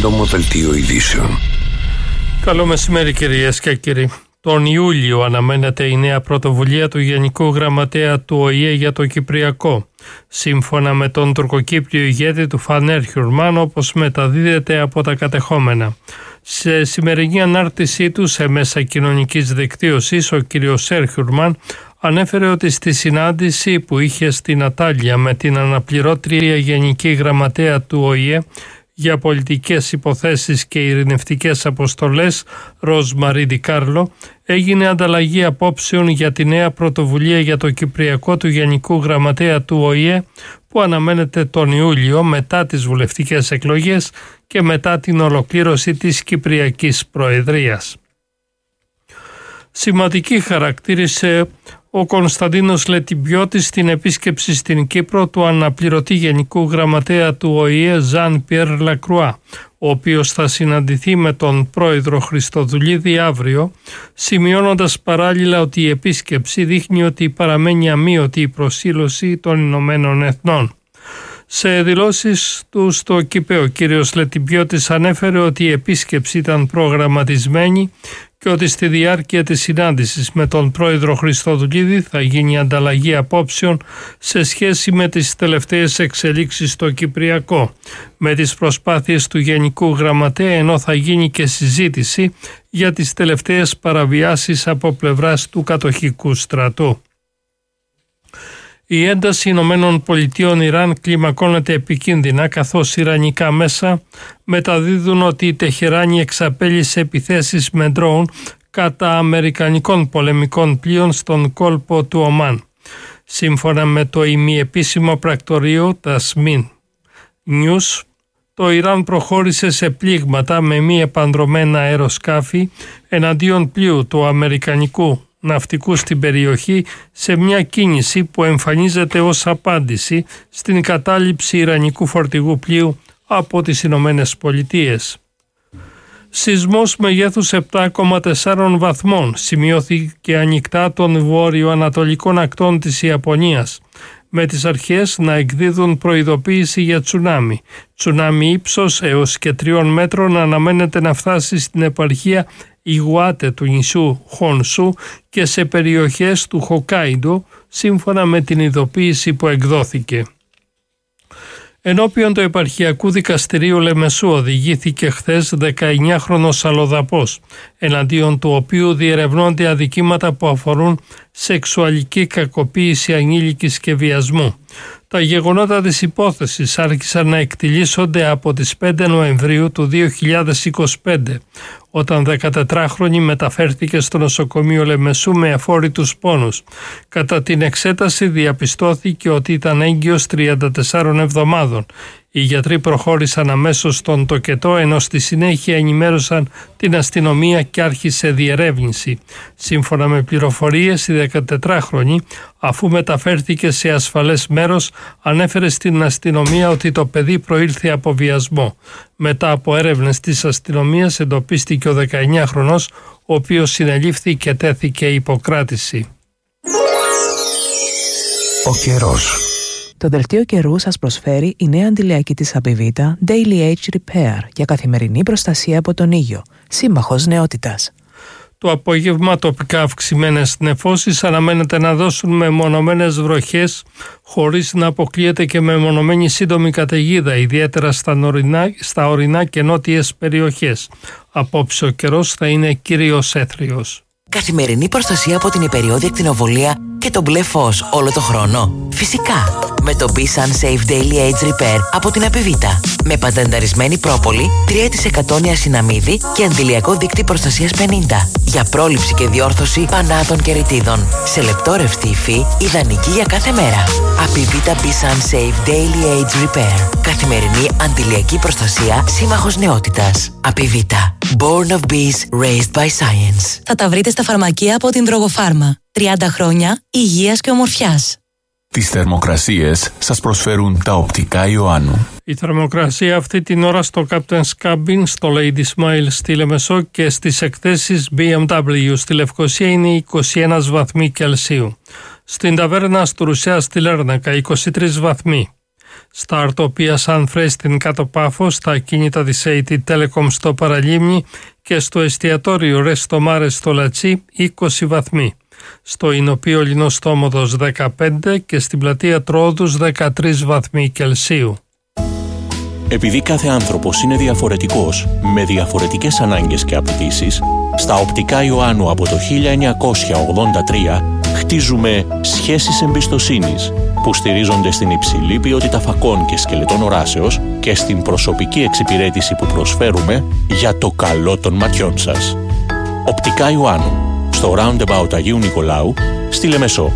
σύντομο δελτίο ειδήσεων. Καλό μεσημέρι κυρίες και κύριοι. Τον Ιούλιο αναμένεται η νέα πρωτοβουλία του Γενικού Γραμματέα του ΟΗΕ για το Κυπριακό. Σύμφωνα με τον τουρκοκύπριο ηγέτη του Φανέρ Χιουρμάν, όπως μεταδίδεται από τα κατεχόμενα. Σε σημερινή ανάρτησή του σε μέσα κοινωνικής δικτύωσης, ο κ. Σέρ Χιουρμάν ανέφερε ότι στη συνάντηση που είχε στην Ατάλια με την αναπληρώτρια Γενική Γραμματέα του ΟΗΕ για πολιτικές υποθέσεις και ειρηνευτικές αποστολές, Ροζ Μαρί Ντι Κάρλο, έγινε ανταλλαγή απόψεων για τη νέα πρωτοβουλία για το Κυπριακό του Γενικού Γραμματέα του ΟΗΕ που αναμένεται τον Ιούλιο μετά τις βουλευτικές εκλογές και μετά την ολοκλήρωση της Κυπριακής Προεδρίας. Σημαντική χαρακτήρισε ο Κωνσταντίνος Λετιμπιώτης στην επίσκεψη στην Κύπρο του αναπληρωτή Γενικού Γραμματέα του ΟΗΕ Ζαν Πιέρ Λακρουά, ο οποίος θα συναντηθεί με τον πρόεδρο Χριστοδουλίδη αύριο, σημειώνοντας παράλληλα ότι η επίσκεψη δείχνει ότι παραμένει αμείωτη η προσήλωση των Ηνωμένων Εθνών. Σε δηλώσεις του στο ΚΥΠΕ, ο κύριος Λετιμπιώτης ανέφερε ότι η επίσκεψη ήταν προγραμματισμένη και ότι στη διάρκεια της συνάντησης με τον πρόεδρο Χριστοδουλίδη θα γίνει ανταλλαγή απόψεων σε σχέση με τις τελευταίες εξελίξεις στο Κυπριακό, με τις προσπάθειες του Γενικού Γραμματέα, ενώ θα γίνει και συζήτηση για τις τελευταίες παραβιάσεις από πλευράς του κατοχικού στρατού. Η ένταση Ηνωμένων Πολιτειών Ιράν κλιμακώνεται επικίνδυνα, καθώς ιρανικά μέσα μεταδίδουν ότι η Τεχεράνη εξαπέλυσε επιθέσεις με ντρόουν κατά αμερικανικών πολεμικών πλοίων στον κόλπο του Ομάν. Σύμφωνα με το ημιεπίσημο πρακτορείο Tasmin News, το Ιράν προχώρησε σε πλήγματα με μη επανδρωμένα αεροσκάφη εναντίον πλοίου του αμερικανικού ναυτικού στην περιοχή, σε μια κίνηση που εμφανίζεται ως απάντηση στην κατάληψη ιρανικού φορτηγού πλοίου από τις Ηνωμένες Πολιτείες. Σεισμός μεγέθους 7,4 βαθμών σημειώθηκε ανοιχτά των βόρειο-ανατολικών ακτών της Ιαπωνίας, με τις αρχές να εκδίδουν προειδοποίηση για τσουνάμι. Τσουνάμι ύψος έως και 3 μέτρων αναμένεται να φτάσει στην επαρχία Ιγουάτε του νησιού Χονσού και σε περιοχές του Χοκάιντο, σύμφωνα με την ειδοποίηση που εκδόθηκε. Ενώπιον του Επαρχιακού Δικαστηρίου Λεμεσού οδηγήθηκε χθες 19χρονος αλλοδαπός, εναντίον του οποίου διερευνώνται αδικήματα που αφορούν σεξουαλική κακοποίηση ανήλικης και βιασμού. Τα γεγονότα της υπόθεσης άρχισαν να εκτιλήσονται από τις 5 Νοεμβρίου του 2025, όταν 14χρονη μεταφέρθηκε στο νοσοκομείο Λεμεσού με αφόρητους πόνους. Κατά την εξέταση διαπιστώθηκε ότι ήταν έγκυος 34 εβδομάδων. Οι γιατροί προχώρησαν αμέσως στον τοκετό, ενώ στη συνέχεια ενημέρωσαν την αστυνομία και άρχισε διερεύνηση. Σύμφωνα με πληροφορίες, η 14χρονη, αφού μεταφέρθηκε σε ασφαλές μέρος, ανέφερε στην αστυνομία ότι το παιδί προήλθε από βιασμό. Μετά από έρευνες της αστυνομίας εντοπίστηκε ο 19χρονος, ο οποίος συνελήφθη και τέθηκε υποκράτηση. Ο καιρός. Το δελτίο καιρού σας προσφέρει η νέα αντιλιακή της Απιβίτα Daily Age Repair για καθημερινή προστασία από τον ήλιο. Σύμμαχος νεότητας. Το απόγευμα τοπικά αυξημένες νεφώσεις αναμένεται να δώσουν μεμονωμένες βροχές, χωρίς να αποκλείεται και μεμονωμένη σύντομη καταιγίδα, ιδιαίτερα στα ορεινά και νότιες περιοχές. Απόψε ο καιρός θα είναι κυρίως έθριος. Καθημερινή προστασία από την υπεριώδη ακτινοβολία και το μπλε φως όλο το χρόνο. Φυσικά, με το B-Sun Safe Daily Age Repair από την Απιβίτα. Με πατενταρισμένη πρόπολη, 3% νιασιναμίδι και αντιλιακό δίκτυ προστασίας 50. Για πρόληψη και διόρθωση πανάδων και ρητίδων. Σε λεπτόρευστη υφή, ιδανική για κάθε μέρα. Απιβίτα B-Sun Safe Daily Age Repair. Καθημερινή αντιλιακή προστασία, σύμμαχος νεότητας. Απιβίτα. Born of Bees, raised by science. Θα τα βρείτε στα φαρμακεία από την Drogopharma. 30 χρόνια υγείας και ομορφιάς. Τις θερμοκρασίες σας προσφέρουν τα οπτικά Ιωάννου. Η θερμοκρασία αυτή την ώρα στο Captain's Cabin, στο Lady Smile στη Λεμεσό και στις εκθέσεις BMW στη Λευκοσία είναι 21 βαθμοί Κελσίου. Στην ταβέρνα Στουρουσιά στη Λέρνακα 23 βαθμοί. Στα αρτοπία Σαν Φρέ στην Κάτω Πάφο, στα ακίνητα της AT Telecom στο Παραλίμνη και στο εστιατόριο Ρεστο Μάρε στο Λατσί 20 βαθμοί. Στο Ινωπείο Λινοστόμοδος 15 και στην πλατεία Τρόδους 13 βαθμοί Κελσίου. Επειδή κάθε άνθρωπος είναι διαφορετικός, με διαφορετικές ανάγκες και απαιτήσεις, στα Οπτικά Ιωάννου από το 1983 χτίζουμε σχέσεις εμπιστοσύνης που στηρίζονται στην υψηλή ποιότητα φακών και σκελετών οράσεως και στην προσωπική εξυπηρέτηση που προσφέρουμε για το καλό των ματιών σας. Οπτικά Ιωάννου, στο Roundabout Αγίου Νικολάου, στη Λεμεσό.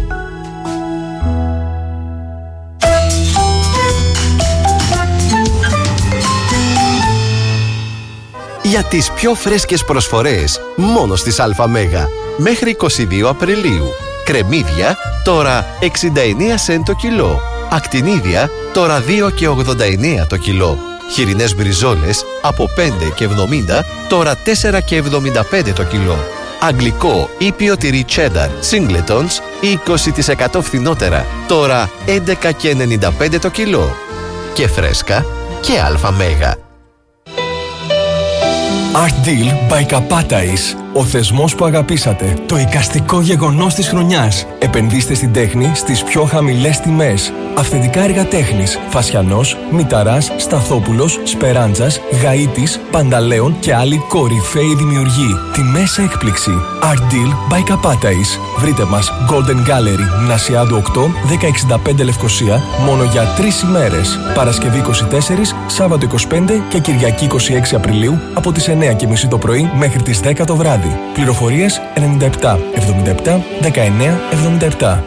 Για τις πιο φρέσκες προσφορές μόνο στις ΑΜΕΓΑ. Μέχρι 22 Απριλίου. Κρεμμύδια τώρα 69 σεντ το κιλό. Ακτινίδια τώρα 2,89 το κιλό. Χοιρινές μπριζόλες από 5,70 τώρα 4,75 το κιλό. Αγγλικό ήπιο τυρί τσένταρ Singletons 20% φθηνότερα τώρα 11,95 το κιλό. Και φρέσκα και ΑΜΕΓΑ. Art Deal by Kapatais. Ο θεσμός που αγαπήσατε. Το εικαστικό γεγονός της χρονιάς. Επενδύστε στην τέχνη στις πιο χαμηλές τιμές. Αυθεντικά έργα τέχνης. Φασιανός, Μηταράς, Σταθόπουλος, Σπεράντζας, Γαΐτης, Πανταλέων και άλλοι κορυφαίοι δημιουργοί. Τιμές έκπληξη. Art Deal by Kapatais. Βρείτε μας Golden Gallery, Νασιάντου 8, 1065 Λευκοσία, μόνο για 3 ημέρες. Παρασκευή 24, Σάββατο 25 και Κυριακή 26 Απριλίου από τις 9:30 το πρωί μέχρι τις 10 το βράδυ. Πληροφορίες 97 77 19 77.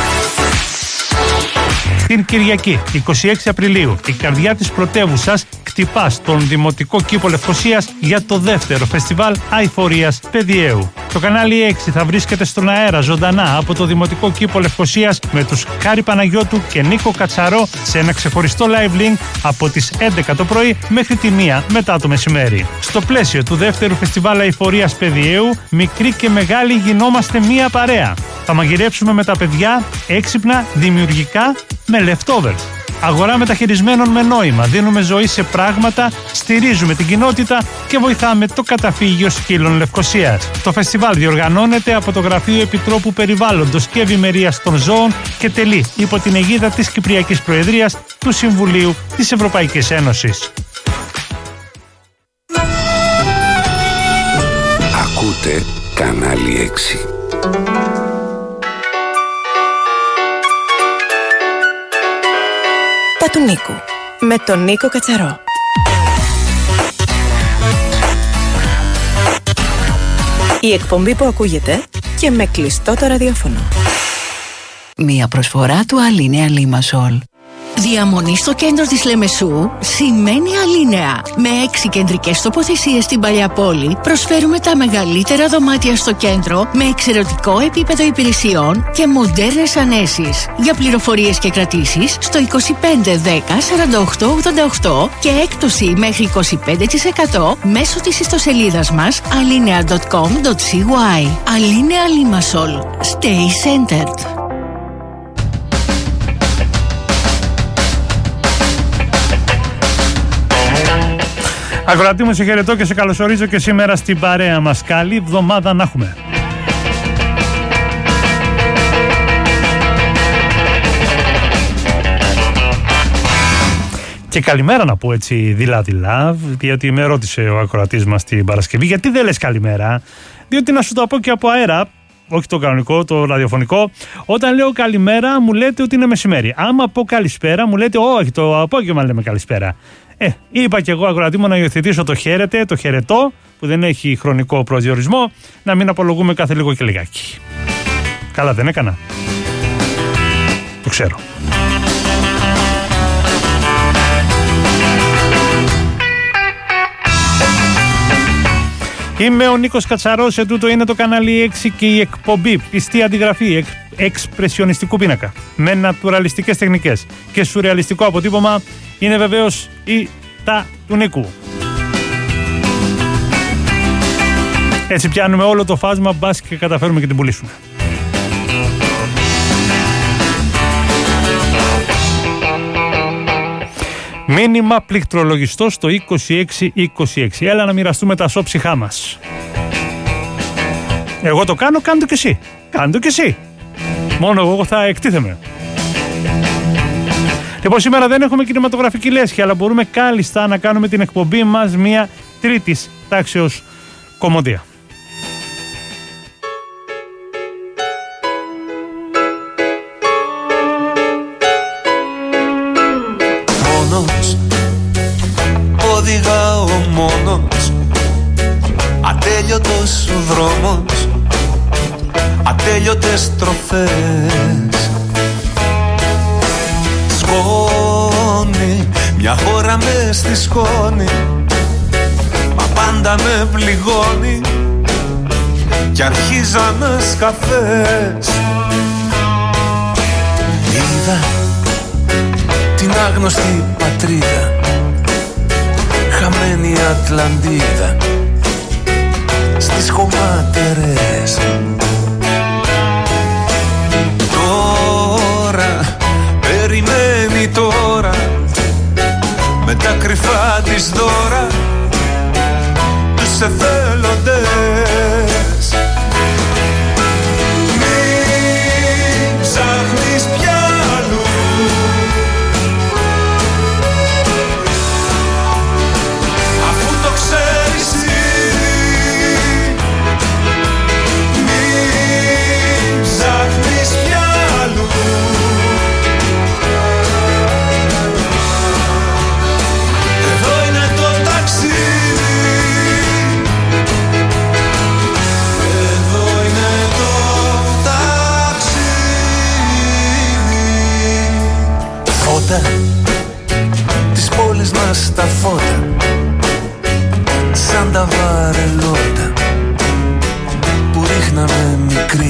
Την Κυριακή, 26 Απριλίου, η καρδιά της πρωτεύουσας χτυπά στον Δημοτικό Κήπο Λευκωσίας για το δεύτερο φεστιβάλ Αηφορίας Παιδιαίου. Το κανάλι 6 θα βρίσκεται στον αέρα ζωντανά από το Δημοτικό Κήπο Λευκωσίας με τους Χάρη Παναγιώτου και Νίκο Κατσαρό σε ένα ξεχωριστό live link από τις 11 το πρωί μέχρι τη 1 μετά το μεσημέρι. Στο πλαίσιο του δεύτερου φεστιβάλ Αηφορίας Παιδιαίου, μικροί και μεγάλοι γινόμαστε μία παρέα. Θα μαγειρέψουμε με τα παιδιά έξυπνα, δημιουργικά, με leftovers. Αγορά μεταχειρισμένων με νόημα, δίνουμε ζωή σε πράγματα, στηρίζουμε την κοινότητα και βοηθάμε το Καταφύγιο Σκύλων Λευκωσίας. Το φεστιβάλ διοργανώνεται από το Γραφείο Επιτρόπου Περιβάλλοντος και Ευημερίας των Ζώων και τελεί υπό την αιγίδα της Κυπριακής Προεδρίας του Συμβουλίου της Ευρωπαϊκής Ένωσης. Ακούτε κανάλι 6. Του Νίκου, με τον Νίκο Κατσαρό. Η εκπομπή που ακούγεται και με κλειστό το ραδιόφωνο. Μία προσφορά του Αλίνεα Λίμασολ. Διαμονή στο κέντρο της Λεμεσού σημαίνει Αλίνεα. Με 6 κεντρικές τοποθεσίες στην παλιά πόλη, προσφέρουμε τα μεγαλύτερα δωμάτια στο κέντρο με εξαιρετικό επίπεδο υπηρεσιών και μοντέρνες ανέσεις. Για πληροφορίες και κρατήσεις στο 25 10 48 88 και έκπτωση μέχρι 25% μέσω της ιστοσελίδας μας alinea.com.cy. Αλίνεα Λίμασολ. Stay centered. Ακροατή μου, σε χαιρετώ και σε καλωσορίζω και σήμερα στην παρέα μας. Καλή εβδομάδα να έχουμε. Και καλημέρα να πω έτσι δειλά-δειλά, διότι με ρώτησε ο ακροατής μας την Παρασκευή γιατί δεν λες καλημέρα, διότι να σου το πω και από αέρα, όχι το κανονικό, το ραδιοφωνικό. Όταν λέω καλημέρα μου λέτε ότι είναι μεσημέρι. Άμα πω καλησπέρα μου λέτε όχι, το απόγευμα λέμε καλησπέρα. Είπα και εγώ ακροατή μου να υιοθετήσω το χαίρετε, το χαιρετώ, που δεν έχει χρονικό προσδιορισμό, να μην απολογούμε κάθε λίγο και λιγάκι. Καλά δεν έκανα? Το ξέρω. Είμαι ο Νίκος Κατσαρός, τούτο είναι το κανάλι 6 και η εκπομπή πιστή αντιγραφή εξπρεσιονιστικού πίνακα με νατουραλιστικές τεχνικές και σουρεαλιστικό αποτύπωμα είναι βεβαίως η τα του Νίκου. Έτσι πιάνουμε όλο το φάσμα, μπας και καταφέρουμε και την πουλήσουμε. Μήνυμα πληκτρολογιστό στο 2626. Έλα να μοιραστούμε τα σώψυχά μας. Εγώ το κάνω, κάνε το κι εσύ. Κάνε το κι εσύ. Μόνο εγώ θα εκτίθεμαι. Λοιπόν, σήμερα δεν έχουμε κινηματογραφική λέσχη, αλλά μπορούμε κάλλιστα να κάνουμε την εκπομπή μας μια τρίτης τάξεως κομμωδία. Μόνος, οδηγάω μόνος, ατέλειωτος ο δρόμος, ατέλειωτες στροφές. Σκόνη, μια χώρα μες στη σκόνη, μα πάντα με πληγώνει κι αρχίζανε σκαφές. Είδα την άγνωστη πατρίδα, χαμένη Ατλαντίδα στις χωματερές. Τώρα, περιμένει τώρα, με τα κρυφά της δώρα, τους εθέλοντες. Μην ψάχνεις πια αλλού, αφού το ξέρεις ήδη. Μην ψάχνεις πια αλλού, εδώ είναι το ταξίδι, εδώ είναι το ταξίδι. Φώτα της πόλης μας, τα φώτα σαν τα βαρελότα που ρίχναμε μικροί.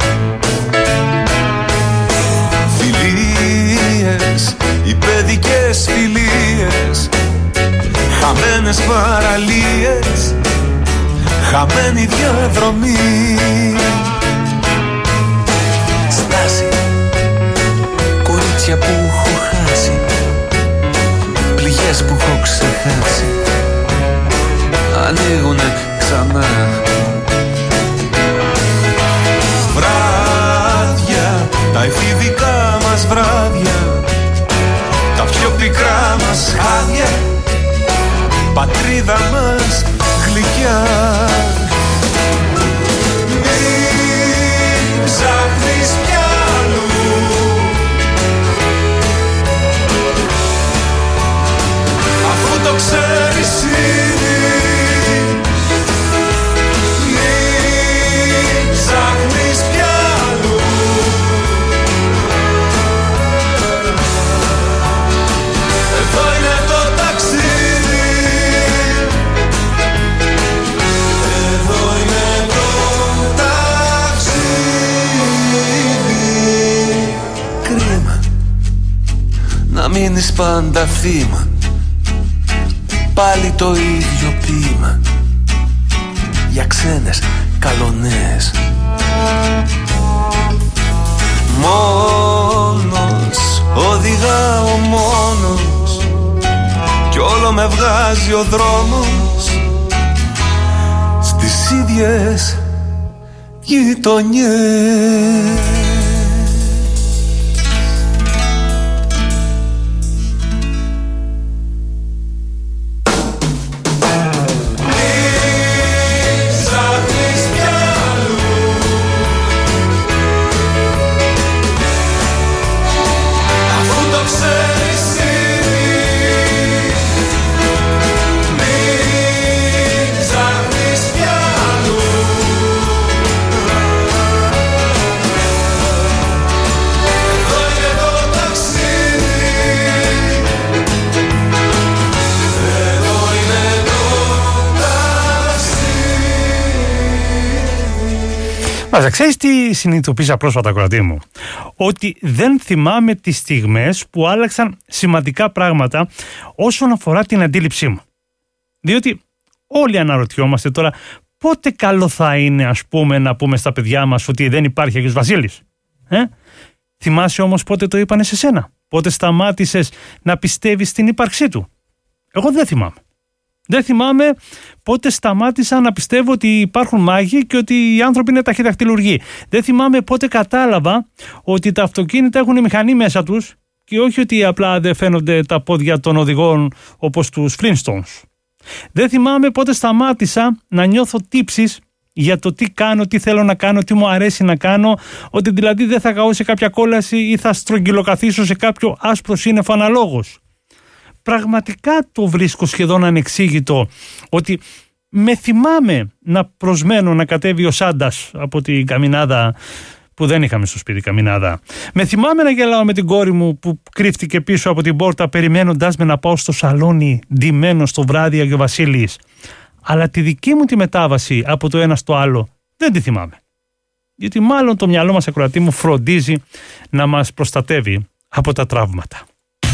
Φιλίες, οι παιδικές φιλίες, χαμένες παραλίες, χαμένη διαδρομή. Στάση, κορίτσια που έχω χάσει, πληγές που έχω ξεχάσει, ανοίγουνε ξανά. Βράδια, τα εφηβικά μας βράδια, τα πιο πικρά μας χάδια, πατρίδα μας γλυκιά. Μην ψάχνεις πια αλλού, αφού το ξέρεις ήδη. Μην ψάχνεις πια αλλού, εδώ είναι το ταξίδι, εδώ είναι το ταξίδι. Κρίμα να μείνεις πάντα θύμα, πάλι το ίδιο ποίημα για ξένες καλονές. Μόνος, οδηγάω μόνος κι όλο με βγάζει ο δρόμος στις ίδιες γειτονιές. Μάζα, ξέρεις τι συνειδητοποίησα πρόσφατα, κορατή μου? Ότι δεν θυμάμαι τις στιγμές που άλλαξαν σημαντικά πράγματα όσον αφορά την αντίληψή μου. Διότι όλοι αναρωτιόμαστε τώρα πότε καλό θα είναι, ας πούμε, να πούμε στα παιδιά μας ότι δεν υπάρχει Άγιος Βασίλης. Θυμάσαι όμως πότε το είπανε σε σένα? πότε σταμάτησες να πιστεύεις στην ύπαρξή του? Εγώ δεν θυμάμαι. Δεν θυμάμαι πότε σταμάτησα να πιστεύω ότι υπάρχουν μάγοι και ότι οι άνθρωποι είναι ταχυδακτηλουργοί. Δεν θυμάμαι πότε κατάλαβα ότι τα αυτοκίνητα έχουν μηχανή μέσα τους και όχι ότι απλά δεν φαίνονται τα πόδια των οδηγών όπως τους Flintstones. Δεν θυμάμαι πότε σταμάτησα να νιώθω τύψεις για το τι κάνω, τι θέλω να κάνω, τι μου αρέσει να κάνω, ότι δηλαδή δεν θα καώ σε κάποια κόλαση ή θα στρογγυλοκαθίσω σε κάποιο άσπρο σύννεφο αναλόγως. Πραγματικά το βρίσκω σχεδόν ανεξήγητο ότι με θυμάμαι να προσμένω να κατέβει ο Σάντας από την καμινάδα που δεν είχαμε στο σπίτι καμινάδα. Με θυμάμαι να γελάω με την κόρη μου που κρύφτηκε πίσω από την πόρτα περιμένοντας με να πάω στο σαλόνι ντυμένο στο βράδυ Αγιο Βασίλης. Αλλά τη δική μου τη μετάβαση από το ένα στο άλλο δεν τη θυμάμαι. Γιατί μάλλον το μυαλό μας, ακροατή μου, φροντίζει να μας προστατεύει από τα τραύματα.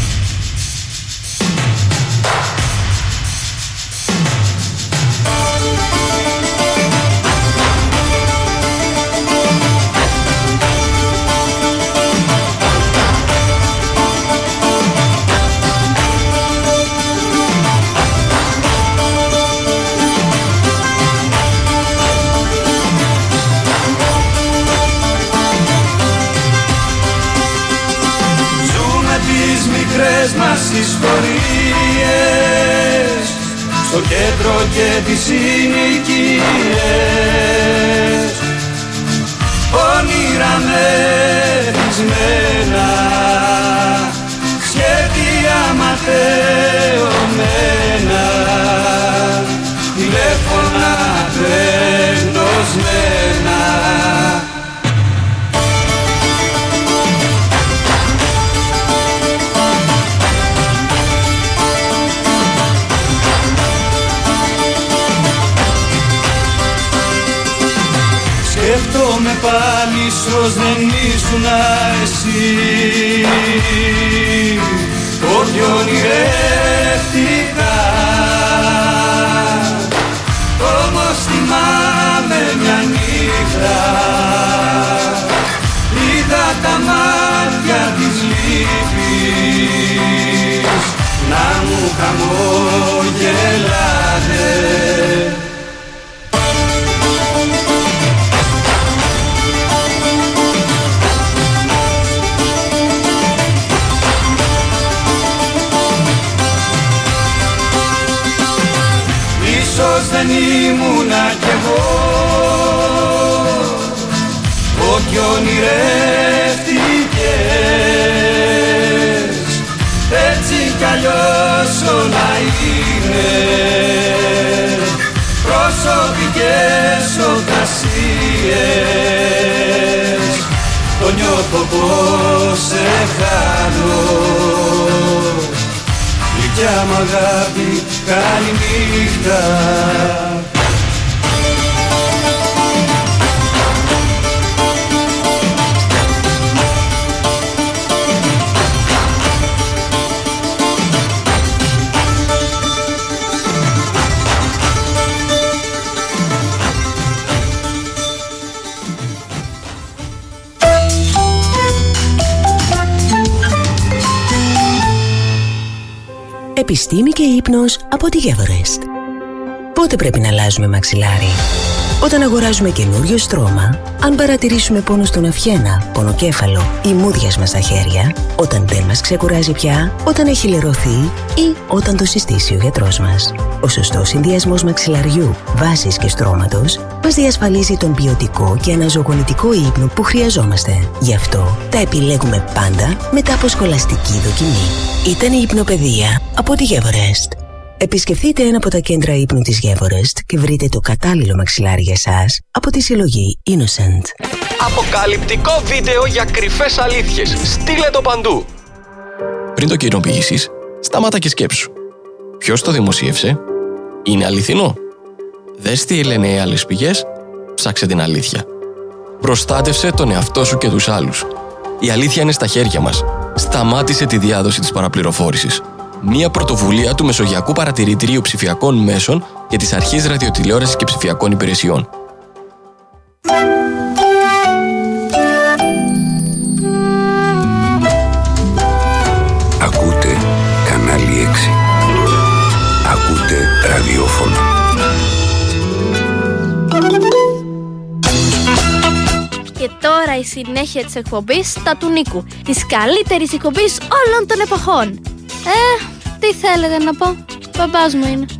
Μας ιστορίες στο κέντρο και τις συνοικίες, όνειρα μεθυσμένα, σχέδια ματαιωμένα, τηλέφωνα γνωσμένα. Σκέφτομαι πάλι πως δεν ήσουνα εσύ, ό,τι ονειρεύτηκα. Όμως θυμάμαι μια νύχτα, είδα τα μάτια της λύπης να μου χαμογελάνε. Δεν ήμουνα κι εγώ ό,τι ονειρεύτηκες, έτσι κι αλλιώς όλα είναι προσωπικές οκασίες. Το νιώθω πως σε χάνω, γλυκιά μ' αγάπη, καληνύχτα. Επιστήμη και ύπνος από τη Gevorest. Πότε πρέπει να αλλάζουμε μαξιλάρι? Όταν αγοράζουμε καινούριο στρώμα, αν παρατηρήσουμε πόνο στον αυχένα, πονοκέφαλο ή μούδιασμα στα χέρια, όταν δεν μας ξεκουράζει πια, όταν έχει λερωθεί ή όταν το συστήσει ο γιατρός μας. Ο σωστός συνδυασμός μαξιλαριού, βάσης και στρώματος μας διασφαλίζει τον ποιοτικό και αναζωογονητικό ύπνο που χρειαζόμαστε. Γι' αυτό τα επιλέγουμε πάντα μετά από σχολαστική δοκιμή. Ήταν η Υπνοπαιδεία από τη Gevorest. Επισκεφτείτε ένα από τα κέντρα ύπνου της Gevorest και βρείτε το κατάλληλο μαξιλάρι για σας από τη συλλογή Innocent. Αποκαλυπτικό βίντεο για κρυφές αλήθειες. Στείλε το παντού. Πριν το κοινοποιήσεις, σταμάτα και σκέψου. Ποιος το δημοσίευσε? Είναι αληθινό? Δες τι λένε οι άλλες πηγές. Ψάξε την αλήθεια. Προστάτευσε τον εαυτό σου και τους άλλους. Η αλήθεια είναι στα χέρια μας. Σταμάτησε τη διάδοση της παραπληροφόρησης. Μια πρωτοβουλία του Μεσογειακού Παρατηρητηρίου Ψηφιακών Μέσων και της Αρχής Ραδιοτηλεόρασης και Ψηφιακών Υπηρεσιών. η συνέχεια της εκπομπής «Τα του Νίκου», της καλύτερης εκπομπής όλων των εποχών. Τι θέλετε να πω, μπαμπάς μου είναι.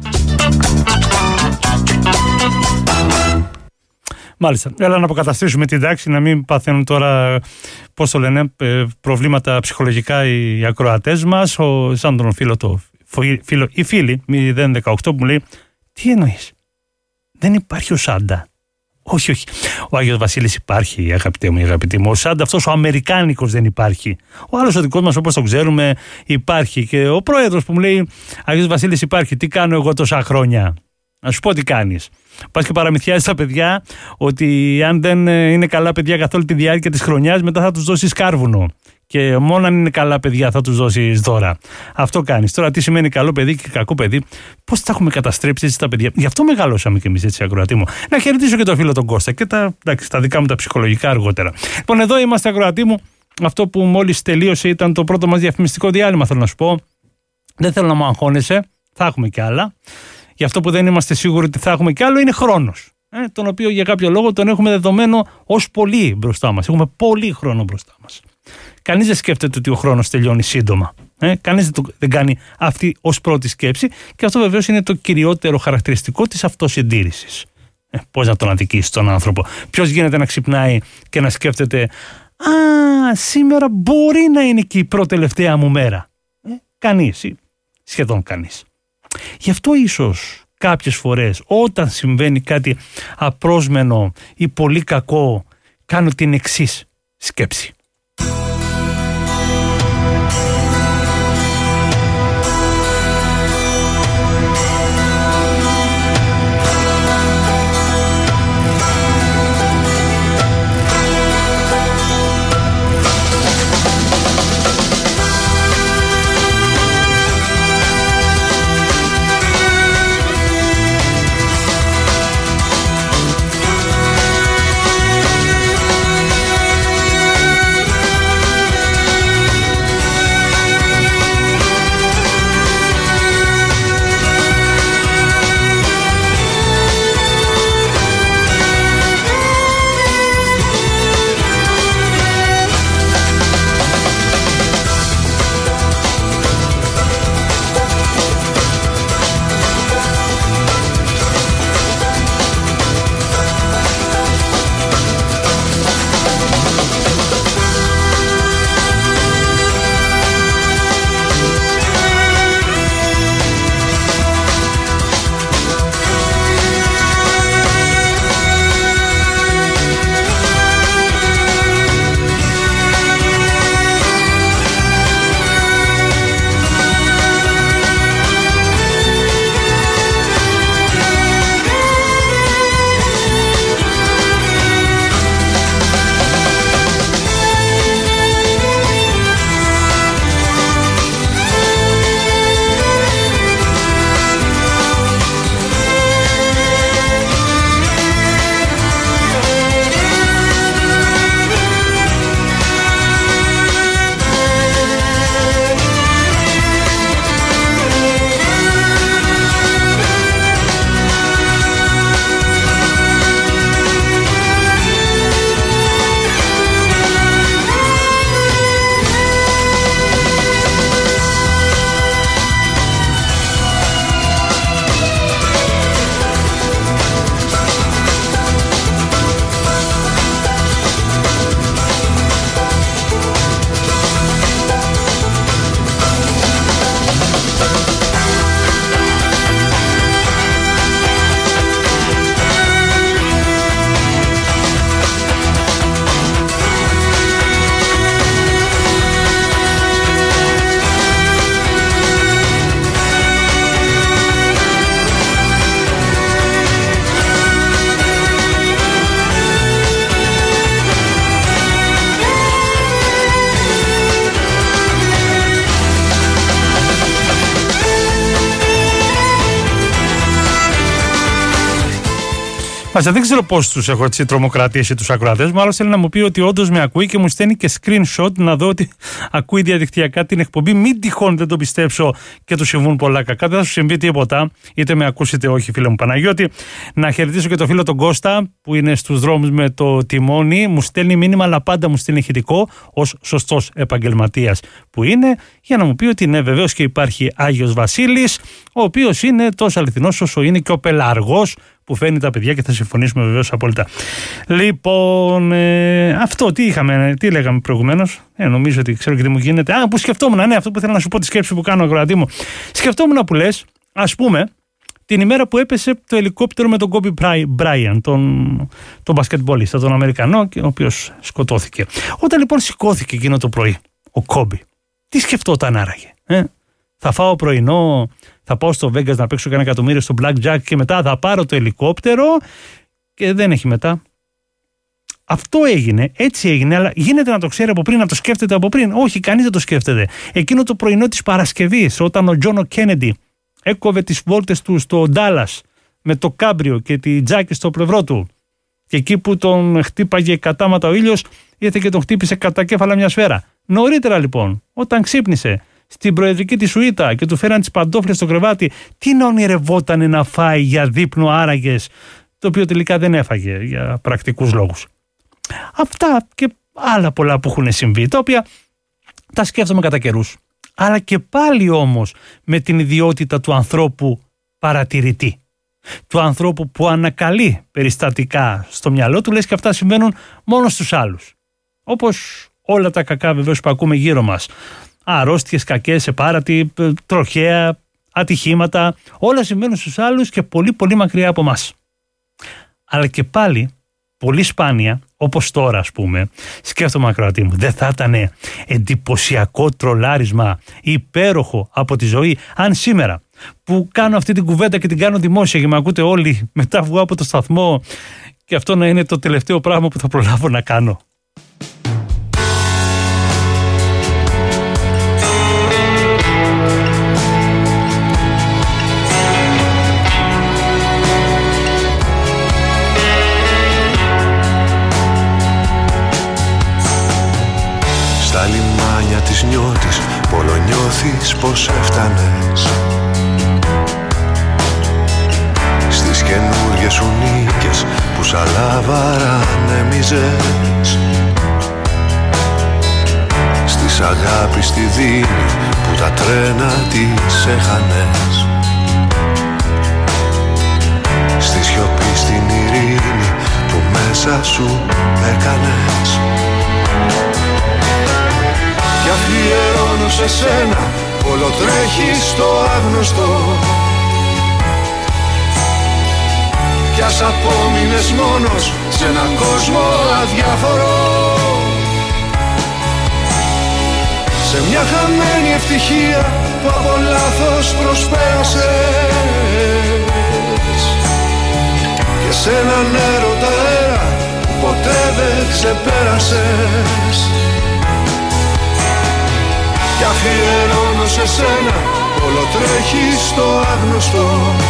Μάλιστα. Έλα να αποκαταστήσουμε την τάξη, να μην παθαίνουν τώρα, πώς το λένε, προβλήματα ψυχολογικά οι ακροατές μας. Σαν τον η φίλη 018 που μου λέει, τι εννοείς, δεν υπάρχει ο Σάντα? Όχι. Ο Άγιος Βασίλης υπάρχει, αγαπητοί μου. Ο Σάντα αυτός ο αμερικάνικος δεν υπάρχει. Ο άλλος ο δικός μας, όπως το ξέρουμε, υπάρχει. Και ο πρόεδρος που μου λέει, Άγιος Βασίλης υπάρχει, τι κάνω εγώ τόσα χρόνια? Να σου πω τι κάνεις. Πας και παραμυθιάζεις τα παιδιά ότι αν δεν είναι καλά παιδιά καθ' όλη τη διάρκεια της χρονιάς, μετά θα τους δώσεις κάρβουνο. Και μόνο αν είναι καλά παιδιά θα τους δώσεις δώρα. Αυτό κάνεις. Τώρα, τι σημαίνει καλό παιδί και κακό παιδί, πώς τα έχουμε καταστρέψει έτσι τα παιδιά. Γι' αυτό μεγαλώσαμε κι εμείς έτσι, ακροατή μου. Να χαιρετήσω και τον φίλο τον Κώστα και τα δικά μου τα ψυχολογικά αργότερα. Λοιπόν, εδώ είμαστε, ακροατή μου. Αυτό που μόλις τελείωσε ήταν το πρώτο μας διαφημιστικό διάλειμμα, θέλω να σου πω. Δεν θέλω να μου αγχώνεσαι. Θα έχουμε κι άλλα. Γι' αυτό που δεν είμαστε σίγουροι ότι θα έχουμε κι άλλο είναι χρόνος. Τον οποίο για κάποιο λόγο τον έχουμε δεδομένο ως πολύ μπροστά μας. Έχουμε πολύ χρόνο μπροστά μας. Κανείς δεν σκέφτεται ότι ο χρόνος τελειώνει σύντομα. Κανείς δεν κάνει αυτή ως πρώτη σκέψη, και αυτό βεβαίως είναι το κυριότερο χαρακτηριστικό της αυτοσυντήρησης. Πώς να τον αδικήσεις τον άνθρωπο? Ποιος γίνεται να ξυπνάει και να σκέφτεται, σήμερα μπορεί να είναι και η προτελευταία μου μέρα? Κανείς ή σχεδόν κανείς. Γι' αυτό ίσως κάποιες φορές όταν συμβαίνει κάτι απρόσμενο ή πολύ κακό, κάνω την εξής σκέψη. Μάλιστα, δεν ξέρω πώς τους έχω τρομοκρατήσει τους ακροατές μου. Άλλος θέλει να μου πει ότι όντως με ακούει και μου στέλνει και screenshot να δω ότι ακούει διαδικτυακά την εκπομπή. Μην τυχόν δεν το πιστέψω και του συμβούν πολλά κακά. Δεν θα σου συμβεί τίποτα, είτε με ακούσετε όχι, φίλε μου Παναγιώτη. Να χαιρετήσω και το φίλο τον Κώστα που είναι στους δρόμους με το τιμόνι. Μου στέλνει μήνυμα, αλλά πάντα μου στέλνει ηχητικό, ως σωστός επαγγελματίας που είναι, για να μου πει ότι ναι, βεβαίως και υπάρχει Άγιος Βασίλης, ο οποίος είναι τόσο αληθινός όσο είναι και ο πελαργός που φέρνει τα παιδιά, και θα συμφωνήσουμε βεβαίως απόλυτα. Λοιπόν, αυτό τι λέγαμε προηγουμένως. Νομίζω ότι ξέρω και τι μου γίνεται. Που σκεφτόμουν, ναι, αυτό που θέλω να σου πω, τη σκέψη που κάνω, ακροατή μου. Σκεφτόμουν που λες, ας πούμε, την ημέρα που έπεσε το ελικόπτερο με τον Κόμπι Μπράιαν, τον μπασκετμπολίστα, τον Αμερικανό, ο οποίος σκοτώθηκε. Όταν λοιπόν σηκώθηκε εκείνο το πρωί ο Κόμπι, τι σκεφτόταν άραγε? Θα φάω πρωινό, θα πάω στο Vegas να παίξω κανένα εκατομμύριο στο Blackjack και μετά θα πάρω το ελικόπτερο και δεν έχει μετά. Αυτό έγινε, έτσι έγινε, αλλά γίνεται να το ξέρει από πριν, να το σκέφτεται από πριν? Όχι, κανείς δεν το σκέφτεται. Εκείνο το πρωινό της Παρασκευής, όταν ο Τζον Κέννεντι έκοβε τις βόλτες του στο Ντάλλας με το κάμπριο και τη τζάκι στο πλευρό του, και εκεί που τον χτύπαγε κατάματα ο ήλιος, ήρθε και τον χτύπησε κατά κέφαλα μια σφαίρα. Νωρίτερα λοιπόν, όταν ξύπνησε στην προεδρική τη σουίτα και του φέραν τις παντόφλες στο κρεβάτι, τι να ονειρευότανε να φάει για δείπνο άραγες, το οποίο τελικά δεν έφαγε για πρακτικούς λόγους. Αυτά και άλλα πολλά που έχουν συμβεί, τα οποία τα σκέφτομαι κατά καιρούς. Αλλά και πάλι όμως με την ιδιότητα του ανθρώπου παρατηρητή. Του ανθρώπου που ανακαλεί περιστατικά στο μυαλό του, λες και αυτά συμβαίνουν μόνο στους άλλους. Όπως όλα τα κακά βεβαίως που ακούμε γύρω μας. Αρρώστιες, κακές, επάρατη, τροχαία, ατυχήματα, όλα συμβαίνουν στους άλλους και πολύ πολύ μακριά από μας. Αλλά και πάλι, πολύ σπάνια, όπως τώρα ας πούμε, σκέφτομαι ακροατή μου, δεν θα ήταν εντυπωσιακό τρολάρισμα, υπέροχο από τη ζωή, αν σήμερα που κάνω αυτή την κουβέντα και την κάνω δημόσια και με ακούτε όλοι, μετά βγω από το σταθμό και αυτό να είναι το τελευταίο πράγμα που θα προλάβω να κάνω? Στα λιμάνια της νιώτης πόλο νιώθεις πως έφτανες. Στις καινούριες σου νίκες που σαν λάβαρα ανέμιζες. Στις αγάπη στη δίνη που τα τρένα τις έχανες. Στη σιωπή στην ειρήνη που μέσα σου έκανες. Κι αφιερώνω σε σένα, όλο τρέχει στο άγνωστο. Κι ας απόμεινες μόνος σε έναν κόσμο αδιάφορο. Σε μια χαμένη ευτυχία που από λάθος προσπέρασες. Και σε έναν έρωτα αέρα που ποτέ δεν ξεπέρασες. Κι αφιερώνω σε σένα, όλο τρέχει στο άγνωστο.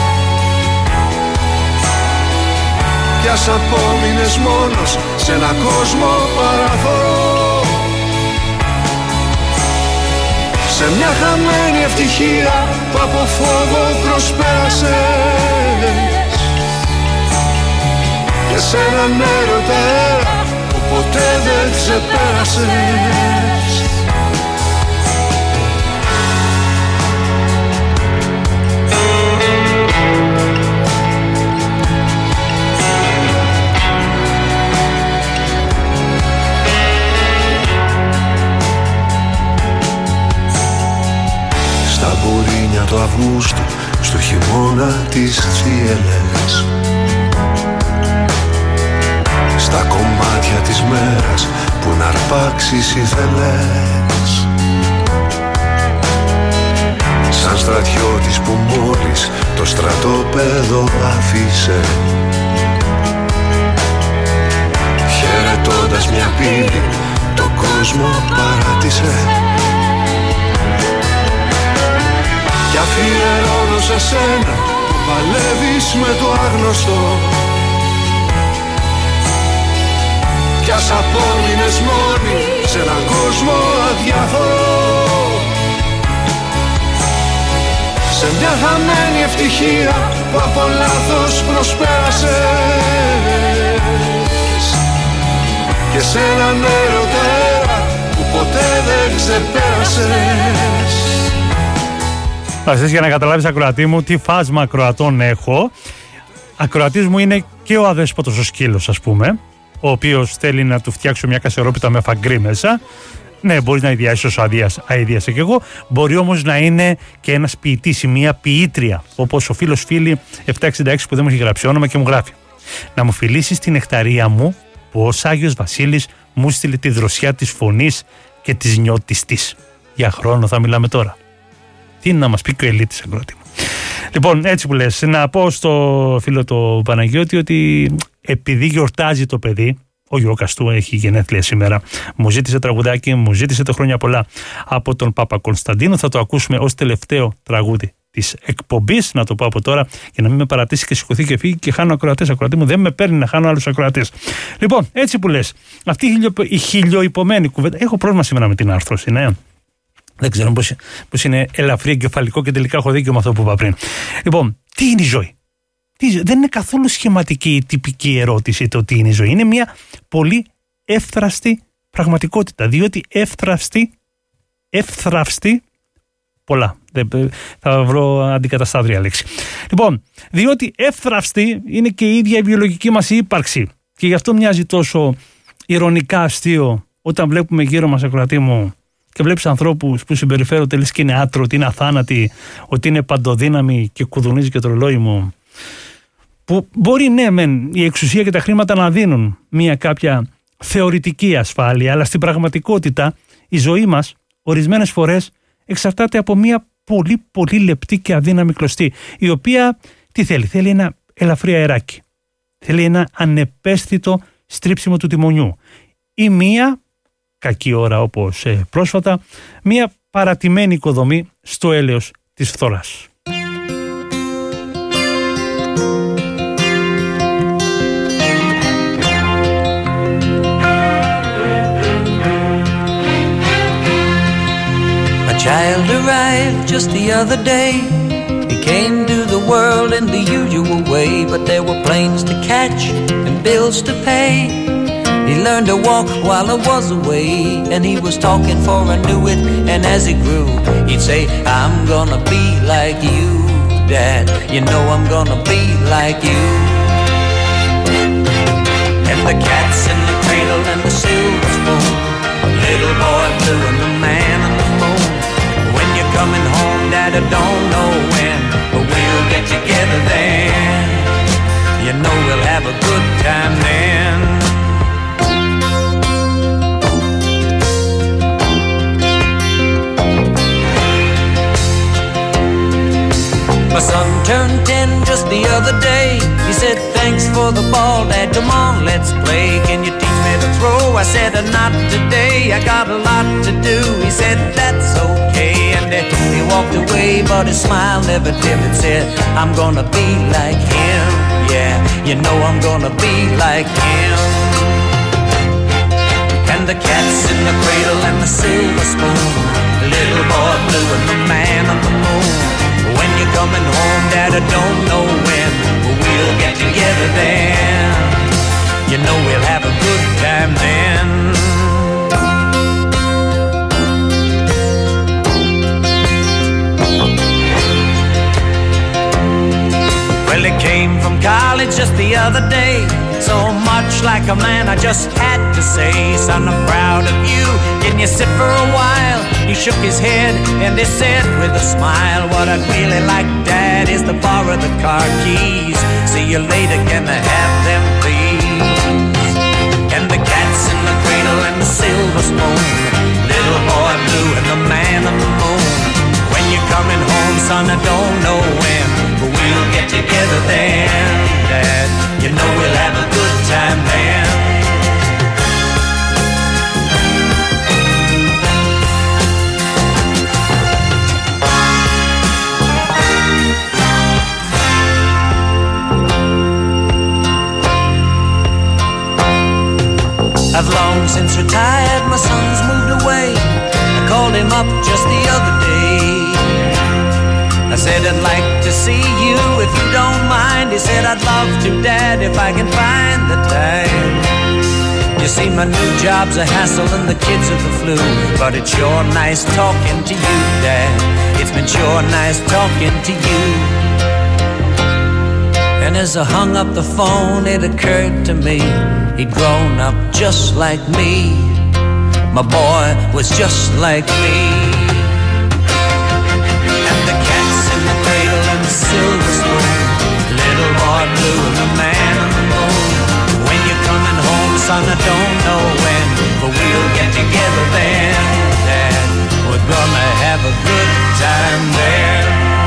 Κι ας απόμεινες μόνος σε έναν κόσμο παραφορό. Σε μια χαμένη ευτυχία που από φόβο προσπέρασες. Και σε έναν έρωτα αέρα που ποτέ δεν ξεπέρασες. Μπουρίνια του Αυγούστου, στο χειμώνα τις θύελες. Στα κομμάτια της μέρας που να αρπάξεις ήθελες. Σαν στρατιώτης που μόλις το στρατόπεδο άφησε. Χαιρετώντας μια πύλη, το κόσμο παράτησε. Κι αφιερώνω σε σένα που παλεύεις με το άγνωστο. κι ας απόμεινες μόνη σε έναν κόσμο αδιάφορο, σε μια χαμένη ευτυχία που από λάθος προσπέρασες, και σε έναν έρωτα που ποτέ δεν ξεπέρασες. Θες για να καταλάβεις, ακροατή μου, τι φάσμα ακροατών έχω. Ακροατής μου είναι και ο αδέσποτος ο σκύλος, ας πούμε, ο οποίος θέλει να του φτιάξω μια κασερόπιτα με φαγκρί μέσα. Ναι, μπορεί να ιδιάσει όσο αηδίασα κι εγώ. Μπορεί όμως να είναι και ένας ποιητής ή μια ποιήτρια, όπως ο φίλος φίλη 766 που δεν μου έχει γράψει όνομα και μου γράφει: να μου φιλήσεις την νεκταρία μου που ως Άγιος Βασίλης μου στείλε τη δροσιά της φωνής και της νιώτης της. Για χρόνο θα μιλάμε τώρα. Τι να μας πει και ο Ελίτης, ακροατή μου. Λοιπόν, έτσι που λες, να πω στο φίλο το Παναγιώτη ότι επειδή γιορτάζει το παιδί, ο Γιώργος Καστού έχει γενέθλια σήμερα, μου ζήτησε τραγουδάκι, μου ζήτησε το χρόνια πολλά από τον Παπα-Κωνσταντίνο. Θα το ακούσουμε ως τελευταίο τραγούδι της εκπομπής, να το πω από τώρα, για να μην με παρατήσει και σηκωθεί και φύγει και χάνω ακροατές. Ακροατή μου, δεν με παίρνει να χάνω άλλους ακροατές. Λοιπόν, έτσι που λες, αυτή η χιλιοϊπωμένη κουβέντα. Έχω πρόβλημα σήμερα με την άρθρωση, ναι. Δεν ξέρω πώς είναι ελαφρύ εγκεφαλικό και τελικά έχω δίκιο με αυτό που είπα πριν. Λοιπόν, τι είναι η ζωή? Δεν είναι καθόλου σχηματική η τυπική ερώτηση το τι είναι η ζωή. Είναι μια πολύ εύθραυστη πραγματικότητα. Διότι εύθραυστη, πολλά. Θα βρω αντικαταστάτρια λέξη. Λοιπόν, διότι εύθραυστη είναι και η ίδια η βιολογική μας ύπαρξη. Και γι' αυτό μοιάζει τόσο ειρωνικά αστείο όταν βλέπουμε γύρω μας, ακροατή μου, και βλέπεις ανθρώπους που συμπεριφέρονται λες και είναι άτρωτοι, είναι αθάνατοι, ότι είναι παντοδύναμοι και κουδουνίζει και το ρολόι μου. Που μπορεί, ναι, μεν η εξουσία και τα χρήματα να δίνουν μια κάποια θεωρητική ασφάλεια, αλλά στην πραγματικότητα η ζωή μας ορισμένες φορές εξαρτάται από μια πολύ πολύ λεπτή και αδύναμη κλωστή, η οποία τι θέλει? Θέλει ένα ελαφρύ αεράκι, θέλει ένα ανεπαίσθητο στρίψιμο του τιμονιού ή μια κακή ώρα όπως πρόσφατα, μια παρατημένη οικοδομή στο έλεος της φθοράς. A child arrived just the other day. He came to the world in the usual way, but there were planes to catch and bills to pay. He learned to walk while I was away, and he was talking for I knew it, and as he grew, he'd say, I'm gonna be like you, Dad, you know I'm gonna be like you. And the cat's in the cradle and the silver spoon, little boy blue and the man on the moon. When you're coming home, Dad, I don't know when, but we'll get together then. You know we'll have a good time then. My son turned 10 just the other day. He said, thanks for the ball, Dad, come on, let's play. Can you teach me to throw? I said, not today, I got a lot to do. He said, that's okay, and he walked away, but his smile never dimmed. Said, I'm gonna be like him, yeah, you know I'm gonna be like him. And the cat's in the cradle and the silver spoon, the little boy blue and the man on the moon. When you're coming home, Dad, I don't know when, but we'll get together then. You know we'll have a good time then. Well, he came from college just the other day, so much like a man I just had to say, son, I'm proud of you, can you sit for a while? He shook his head and he said with a smile, what I'd really like, Dad, is to borrow the car keys. See you later, can I have them please? And the cat's in the cradle and the silver spoon, little boy blue and the man on the moon. When you're coming home, son, I don't know when, but we'll get together then, Dad, you know we'll have a good time then. since retired, my son's moved away. I called him up just the other day. I said I'd like to see you if you don't mind. He said I'd love to, Dad, if I can find the time. You see, my new job's a hassle and the kids are the flu, but it's sure nice talking to you, Dad. It's been sure nice talking to you. And as I hung up the phone, it occurred to me he'd grown up just like me. My boy was just like me. And the cat's in the cradle and the silver spoon, little boy blue and the man on the moon. When you're coming home, son, I don't know when, but we'll get together then, Dad. We're gonna have a good time there.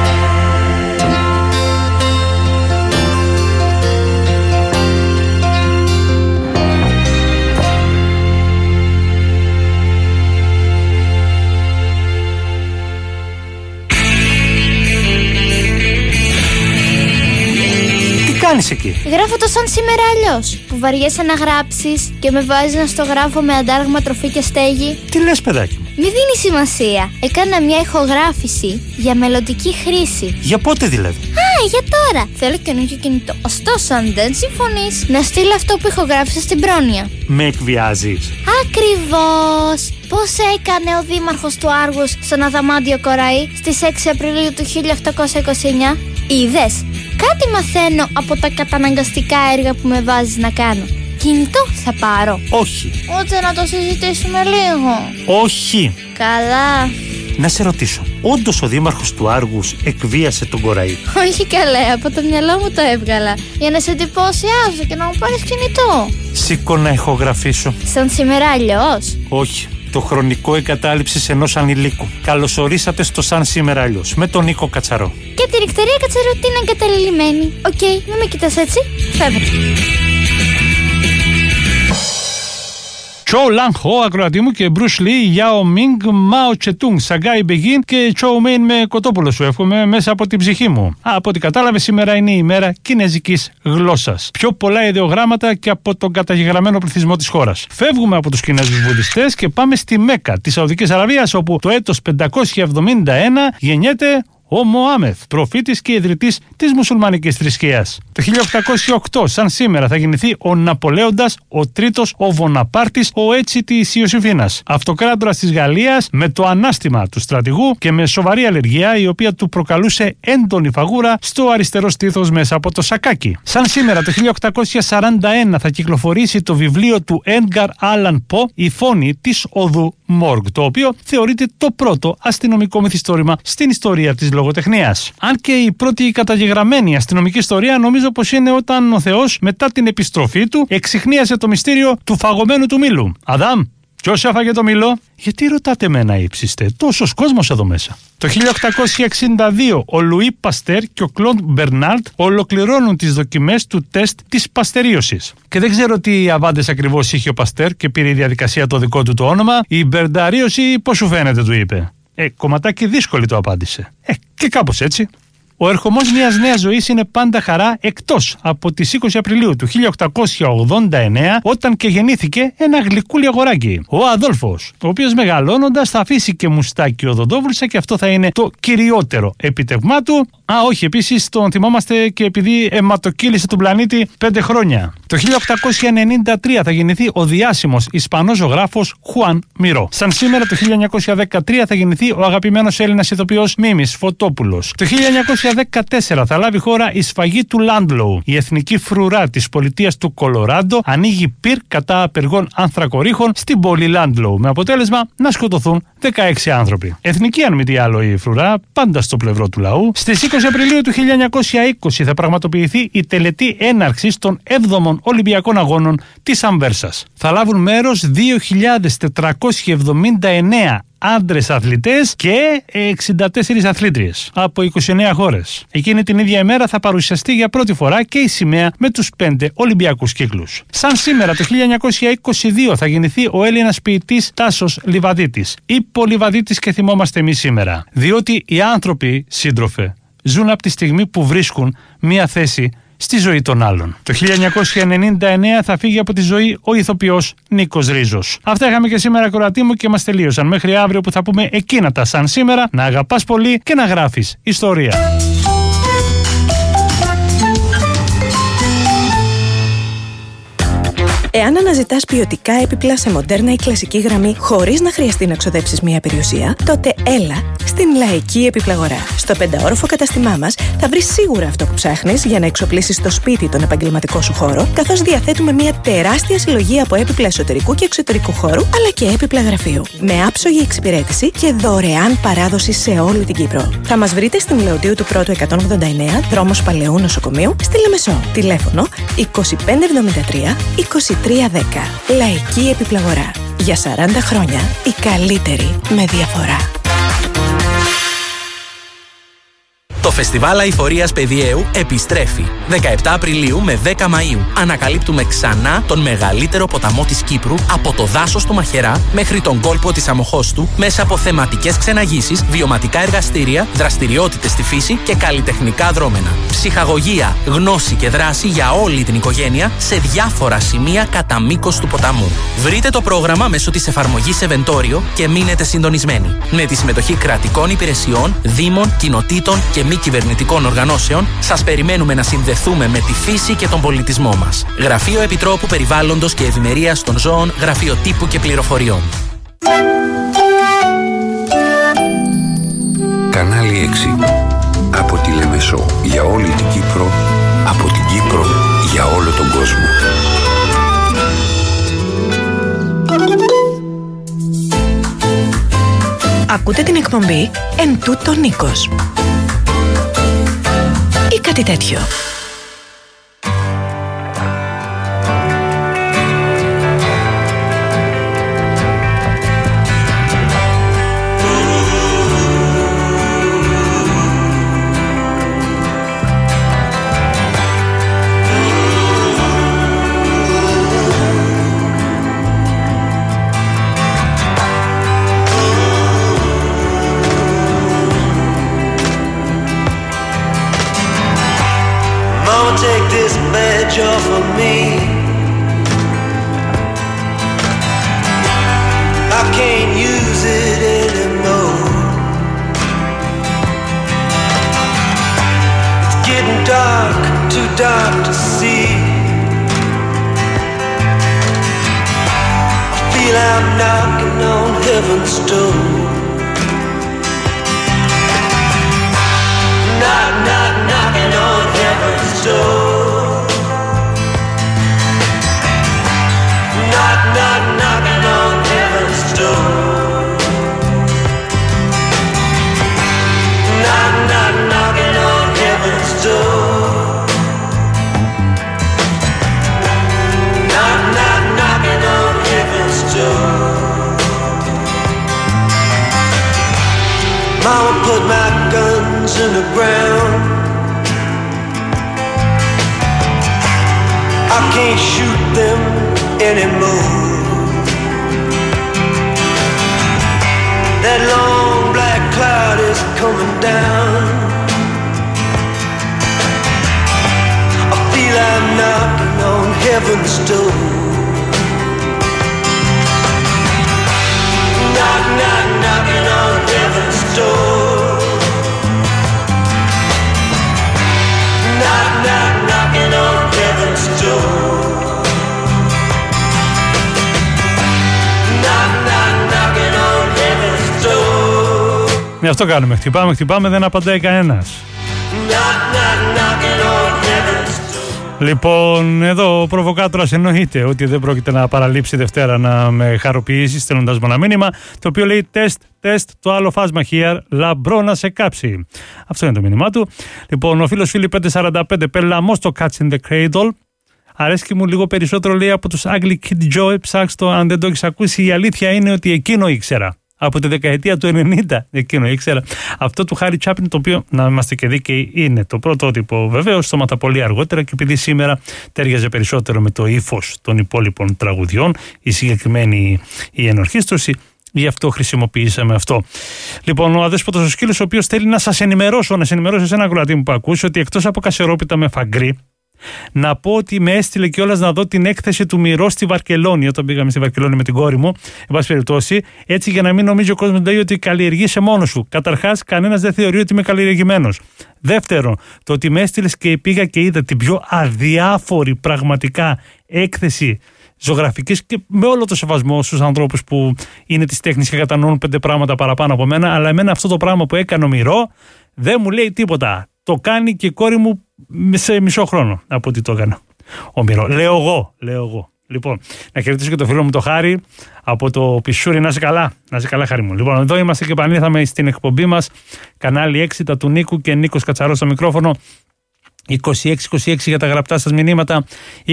Κάνεις εκεί? Γράφω το σαν σήμερα αλλιώς, που βαριέσαι να γράψεις και με βάζεις να στο γράφω με αντάλλαγμα τροφή και στέγη. Τι λες, παιδάκι μου? Μη δίνει σημασία. Έκανα μια ηχογράφηση για μελλοντική χρήση. Για πότε δηλαδή? Για τώρα. Θέλω καινούργιο κινητό. Ωστόσο, αν δεν συμφωνείς, να στείλω αυτό που ηχογράφησα στην πρόνοια. Με εκβιάζεις? Ακριβώς. Πώς έκανε ο δήμαρχος του Άργους στον Αδαμάντιο Κοραή στις 6 Απριλίου του 1829? Είδες? Κάτι μαθαίνω από τα καταναγκαστικά έργα που με βάζεις να κάνω. Κινητό θα πάρω. Όχι. Ούτε να το συζητήσουμε λίγο. Όχι. Καλά. Να σε ρωτήσω, όντως ο δήμαρχος του Άργους εκβίασε τον Κοραή? Όχι καλέ, από το μυαλό μου το έβγαλα. Για να σε εντυπωσιάζω και να μου πάρεις κινητό. Σήκω να ηχογραφήσω. Σαν σήμερα αλλιώς? Όχι. Το χρονικό εγκατάλειψης ενός ανηλίκου. Καλωσορίσατε στο Σαν σήμερα αλλιώς, με τον Νίκο Κατσαρό. Και τη νυχτερία Κατσαρό την εγκαταλελειμμένη. Οκ, μην με κοιτάς έτσι. Φεύγω. Τσο Λαν Χο, ακροατή μου, και Μπρουσ Λι, Γιάο Μινγκ, Μάο Τσετούγκ, Σαγκάι Μπεγίν και Τσο Μέιν με κοτόπουλο σου εύχομαι μέσα από την ψυχή μου. Από ό,τι κατάλαβε, σήμερα είναι η ημέρα κινέζικης γλώσσας. Πιο πολλά ιδεογράμματα και από τον καταγεγραμμένο πληθυσμό της χώρας. Φεύγουμε από τους Κινέζους βουδιστές και πάμε στη Μέκα της Σαουδικής Αραβίας, όπου το έτος 571 γεννιέται ο Μωάμεθ, προφήτης και ιδρυτής της μουσουλμανικής θρησκείας. Το 1808, σαν σήμερα, θα γεννηθεί ο Ναπολέοντας, ο τρίτος, ο Βοναπάρτης, ο Έτσι της Ιωσήφινας, αυτοκράτορας της Γαλλίας, με το ανάστημα του στρατηγού και με σοβαρή αλλεργία, η οποία του προκαλούσε έντονη φαγούρα στο αριστερό στήθος μέσα από το σακάκι. Σαν σήμερα, το 1841, θα κυκλοφορήσει το βιβλίο του Έντγκαρ Άλαν Πο, «Η φόνη της οδού Μόργ», το οποίο θεωρείται το πρώτο αστυνομικό μυθιστόρημα στην ιστορία της λογοτεχνίας. Αν και η πρώτη καταγεγραμμένη αστυνομική ιστορία νομίζω πως είναι όταν ο Θεός, μετά την επιστροφή του, εξιχνίασε το μυστήριο του φαγωμένου του μήλου. Αδάμ, ποιος έφαγε το μήλο? Γιατί ρωτάτε εμένα, ύψιστε? Τόσος κόσμος εδώ μέσα. Το 1862 ο Λουί Παστέρ και ο Κλοντ Μπερνάρτ ολοκληρώνουν τις δοκιμές του τεστ της παστερίωσης. Και δεν ξέρω τι αβάντες ακριβώς είχε ο Παστέρ και πήρε η διαδικασία το δικό του το όνομα. Η μπερνταρίωση πώς σου φαίνεται, του είπε. Κομματάκι δύσκολη, το απάντησε. Και κάπως έτσι. Ο ερχομός μιας νέας ζωής είναι πάντα χαρά, εκτός από τις 20 Απριλίου του 1889, όταν και γεννήθηκε ένα γλυκούλι αγοράκι, ο Αδόλφος, ο οποίος μεγαλώνοντας θα αφήσει και μουστάκι οδοντόβουλσα, και αυτό θα είναι το κυριότερο επιτευγμά του. Όχι, επίσης τον θυμόμαστε και επειδή αιματοκύλησε τον πλανήτη 5 χρόνια. Το 1893 θα γεννηθεί ο διάσημος Ισπανός ζωγράφος Χουάν Μιρό. Σαν σήμερα, το 1913 θα γεννηθεί ο αγαπημένος Έλληνας ηθοποιός Μίμης Φωτόπουλος. Το 1914 θα λάβει χώρα η σφαγή του Λάντλοου. Η εθνική φρουρά της πολιτείας του Κολοράντο ανοίγει πυρ κατά απεργών ανθρακορίχων στην πόλη Λάντλοου, με αποτέλεσμα να σκοτωθούν 16 άνθρωποι. Εθνική, αν μη τι άλλο, η φρουρά, πάντα στο πλευρό του λαού. Στις 20 Απριλίου του 1920 θα πραγματοποιηθεί η τελετή έναρξης των 7ων Ολυμπιακών Αγώνων της Αμβέρσας. Θα λάβουν μέρος 2.479 άντρες αθλητές και 64 αθλήτριες από 29 χώρες. Εκείνη την ίδια ημέρα θα παρουσιαστεί για πρώτη φορά και η σημαία με τους 5 Ολυμπιακούς κύκλους. Σαν σήμερα, το 1922 θα γεννηθεί ο Έλληνας ποιητής Τάσος Λιβαδίτης. Υπολιβαδίτης και θυμόμαστε εμείς σήμερα. Διότι οι άνθρωποι, σύντροφε, ζουν από τη στιγμή που βρίσκουν μία θέση στη ζωή των άλλων. Το 1999 θα φύγει από τη ζωή ο ηθοποιός Νίκος Ρίζος. Αυτά είχαμε και σήμερα, ακροατή μου, και μας τελείωσαν. Μέχρι αύριο που θα πούμε εκείνα τα σαν σήμερα. Να αγαπάς πολύ και να γράφεις ιστορία. Εάν αναζητάς ποιοτικά έπιπλα σε μοντέρνα ή κλασική γραμμή χωρίς να χρειαστεί να ξοδέψεις μία περιουσία, τότε έλα στην Λαϊκή Επιπλαγορά. Στο 5όροφο καταστημά μας θα βρεις σίγουρα αυτό που ψάχνεις για να εξοπλίσεις το σπίτι, τον επαγγελματικό σου χώρο, καθώς διαθέτουμε μία τεράστια συλλογή από έπιπλα εσωτερικού και εξωτερικού χώρου, αλλά και έπιπλα γραφείου. Με άψογη εξυπηρέτηση και δωρεάν παράδοση σε όλη την Κύπρο. Θα μας βρείτε στην Λεωτίου του Πρώτου 189, δρόμος Παλαιού Νοσοκομείου, στη Λεμεσό. Τηλέφωνο 2573 2310. Λαϊκή Επιπλαγορά. Για 40 χρόνια η καλύτερη με διαφορά. Το Φεστιβάλ Αειφορίας Παιδιαίου επιστρέφει. 17 Απριλίου με 10 Μαΐου. Ανακαλύπτουμε ξανά τον μεγαλύτερο ποταμό της Κύπρου από το δάσος του Μαχαιρά μέχρι τον κόλπο της Αμοχώστου, μέσα από θεματικές ξεναγήσεις, βιωματικά εργαστήρια, δραστηριότητες στη φύση και καλλιτεχνικά δρόμενα. Ψυχαγωγία, γνώση και δράση για όλη την οικογένεια σε διάφορα σημεία κατά μήκος του ποταμού. Βρείτε το πρόγραμμα μέσω της εφαρμογής Eventorio και μείνετε συντονισμένοι. Με τη συμμετοχή κρατικών υπηρεσιών, δήμων, κοινοτήτων και μη κυβερνητικών οργανώσεων, σας περιμένουμε να συνδεθούμε με τη φύση και τον πολιτισμό μας. Γραφείο Επιτρόπου Περιβάλλοντος και Ευημερίας των Ζώων, Γραφείο Τύπου και Πληροφοριών. Κανάλι 6. Από τη Λεμεσό για όλη την Κύπρο, από την Κύπρο για όλο τον κόσμο. Ακούτε την εκπομπή «Εν τούτο Νίκος» ή κάτι τέτοιο. Take this badge off of me. I can't use it anymore. It's getting dark, too dark to see. I feel I'm knocking on heaven's door. Knock, knock, knocking on heaven's door. Knock, knock, knocking on heaven's door. Knock, knock, knocking on heaven's door. Knock, knock, knocking on heaven's door. Mama put my guns in the ground. I can't shoot them anymore. That long black cloud is coming down. I feel I'm knocking on heaven's door. Knock, knock, knocking on heaven's door. Knock, knock, knocking on heaven's door. Knock, knock, knocking on heaven's door. Αυτό κάνουμε. Χτυπάμε, χτυπάμε, δεν απαντάει κανένας. Knock, knock, knocking on heaven's door. Λοιπόν, εδώ ο προβοκάτορας εννοείται ότι δεν πρόκειται να παραλείψει Δευτέρα να με χαροποιήσει στέλνοντας μου ένα μήνυμα το οποίο λέει τεστ, το άλλο φάσμα here, λαμπρό να σε κάψει. Αυτό είναι το μήνυμά του. Λοιπόν, ο φίλος Φίλη 545 πελαμός το Catch in the Cradle. Αρέσκει μου λίγο περισσότερο, λέει, από τους Ugly Kid Joe. Ψάξτε το αν δεν το έχεις ακούσει. Η αλήθεια είναι ότι εκείνο ήξερα. Από τη δεκαετία του 90 εκείνο ήξερα. Αυτό του Χάρι Τσάπλιν, το οποίο, να είμαστε και δίκαιοι, είναι το πρωτότυπο. Βεβαίως στόματα πολύ αργότερα, και επειδή σήμερα τέριαζε περισσότερο με το ύφος των υπόλοιπων τραγουδιών, η συγκεκριμένη η ενορχήστρωση, γι' αυτό χρησιμοποιήσαμε αυτό. Λοιπόν, ο αδέσποτος ο σκύλος, ο οποίος θέλει να σας ενημερώσω, να σε ενημερώσω σε ένα ακροατή μου που ακούσει ότι εκτός από κασερόπιτα με φαγκρί, Να πω ότι με έστειλε κιόλας να δω την έκθεση του Μυρό στη Βαρκελόνη, όταν πήγαμε στη Βαρκελόνη με την κόρη μου, εν πάση περιπτώσει, έτσι για να μην νομίζει ο κόσμος ότι καλλιεργείσαι μόνος σου. Καταρχάς, κανένας δεν θεωρεί ότι είμαι καλλιεργημένος. Δεύτερον, το ότι με έστειλες και πήγα και είδα την πιο αδιάφορη πραγματικά έκθεση ζωγραφικής, και με όλο το σεβασμό στους ανθρώπους που είναι της τέχνης και κατανοούν 5 πράγματα παραπάνω από μένα, αλλά εμένα αυτό το πράγμα που έκανε ο Μυρό δεν μου λέει τίποτα. Το κάνει και η κόρη μου σε μισό χρόνο από ό,τι το έκανε ο Μυρό. Λέω εγώ. Λοιπόν, να χαιρετήσω και το φίλο μου το Χάρη από το Πισούρι. Να είσαι καλά, Χάρη μου. Λοιπόν, εδώ είμαστε και επανήλθαμε στην εκπομπή μας, κανάλι 6, τα του Νίκου και Νίκος Κατσαρός στο μικρόφωνο. 2626 για τα γραπτά σας μηνύματα,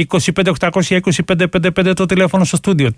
25820 το τηλέφωνο στο στούντιο,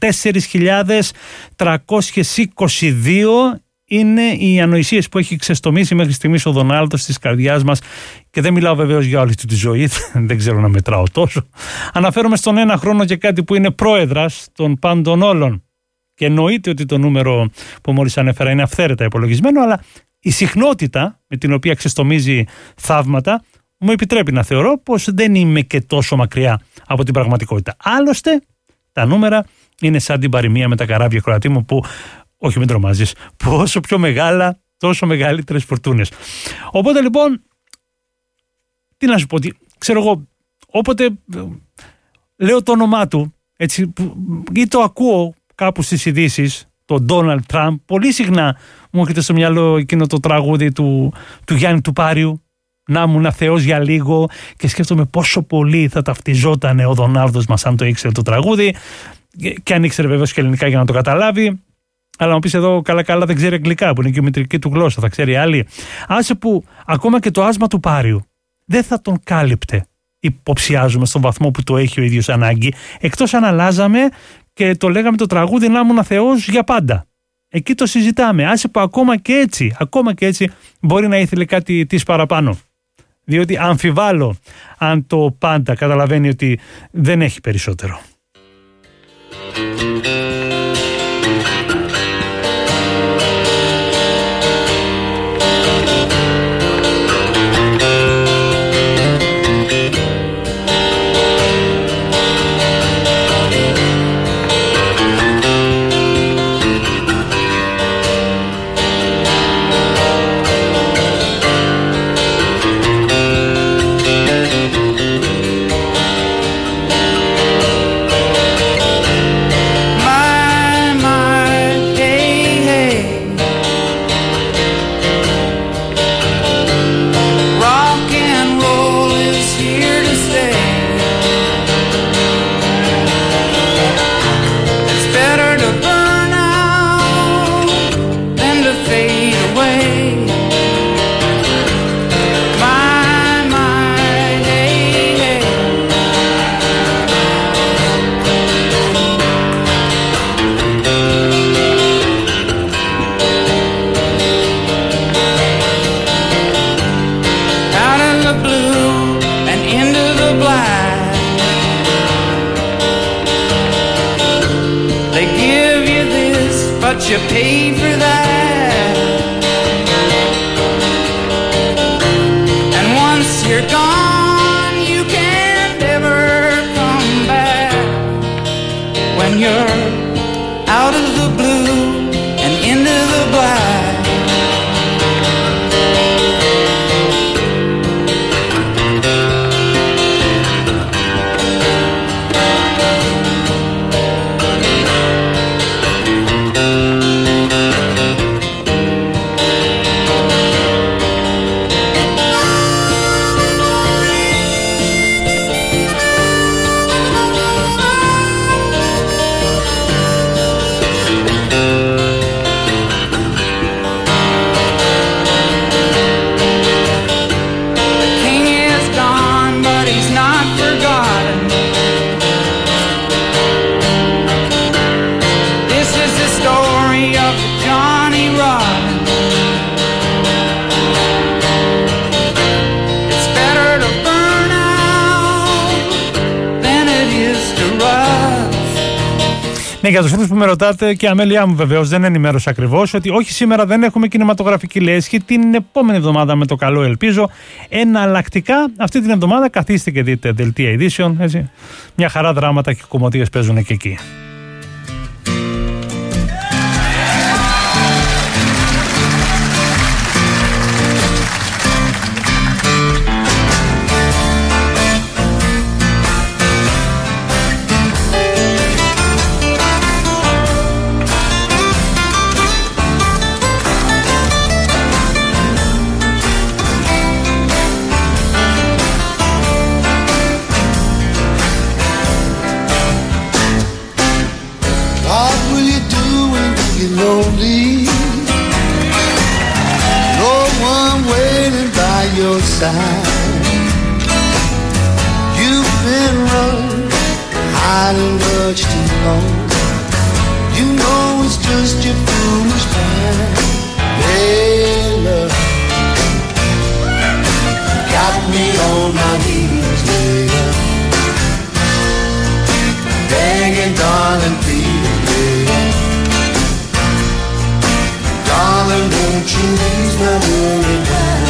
4.322 είναι οι ανοησίες που έχει ξεστομίσει μέχρι στιγμής ο Δονάλντος της καρδιάς μας, και δεν μιλάω βεβαίως για όλη τη ζωή, δεν ξέρω να μετράω τόσο. Αναφέρομαι στον 1 χρόνο και κάτι που είναι πρόεδρας των πάντων όλων, και εννοείται ότι το νούμερο που μόλις ανέφερα είναι αυθαίρετα υπολογισμένο, αλλά η συχνότητα με την οποία ξεστομίζει θαύματα μου επιτρέπει να θεωρώ πως δεν είμαι και τόσο μακριά από την πραγματικότητα. Άλλωστε, τα νούμερα είναι σαν την παροιμία με τα καράβια, Κροατή μου, που, όχι μην τρομάζεις, που όσο πιο μεγάλα, τόσο μεγαλύτερες φορτούνες. Οπότε λοιπόν, τι να σου πω, ξέρω εγώ, όποτε λέω το όνομά του, έτσι, ή το ακούω κάπου στις ειδήσεις, το Ντόναλντ Τραμπ, πολύ συχνά μου έρχεται στο μυαλό εκείνο το τραγούδι του Γιάννη του Πάριου, να ήμουν Θεός για λίγο, και σκέφτομαι πόσο πολύ θα ταυτιζόταν ο Δονάλντος μας αν το ήξερε το τραγούδι, και αν ήξερε βεβαίως και ελληνικά για να το καταλάβει. Αλλά μου πεις εδώ καλά δεν ξέρει αγγλικά, που είναι και η μητρική του γλώσσα, θα ξέρει άλλη. Άσε που ακόμα και το άσμα του Πάριου δεν θα τον κάλυπτε, υποψιάζουμε, στον βαθμό που το έχει ο ίδιος ανάγκη, εκτός αν αλλάζαμε και το λέγαμε το τραγούδι να ήμουν Θεός για πάντα. Εκεί το συζητάμε. Άσε που ακόμα και έτσι μπορεί να ήθελε κάτι της παραπάνω. Διότι αμφιβάλλω αν το πάντα καταλαβαίνει ότι δεν έχει περισσότερο. You pay for that, and once you're gone you can't ever come back. When you're out of the blue and into the black, Ναι, για τους φίλους που με ρωτάτε, και η αμέλειά μου βεβαίως δεν ενημέρωσα ακριβώς, ότι όχι, σήμερα δεν έχουμε κινηματογραφική λέσχη, την επόμενη εβδομάδα με το καλό ελπίζω. Εναλλακτικά αυτή την εβδομάδα καθίστε και δείτε δελτία ειδήσεων, έτσι. Μια χαρά δράματα και κομμωδίες παίζουν και εκεί. You've been running, hiding much too long. You know it's just your foolish mind. Hey, love, got me on my knees, love, begging, darling, please, love. Darling, won't you ease my worry mind?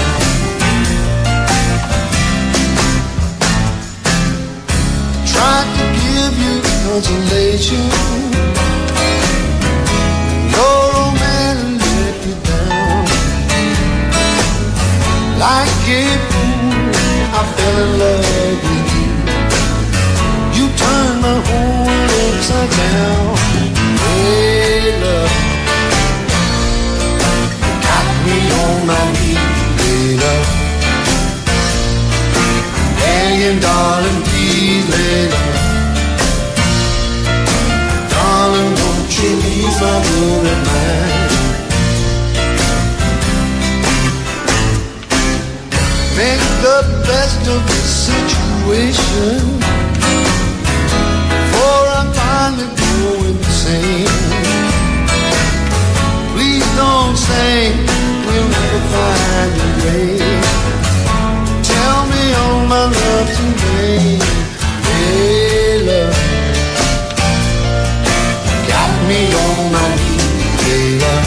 Tried to give you consolation. Your old man let you down. Like a fool, I fell in love with you. You turned my whole world upside down. Hey, love, got me on my knees, hey, love, begging, darling, please, hey, love. Darling, won't you ease my worry mind? Make the best of the situation, for I finally go insane. Please don't say we'll never find a way. Tell me all my love today. Hey, love, got me on my knees, hey, love,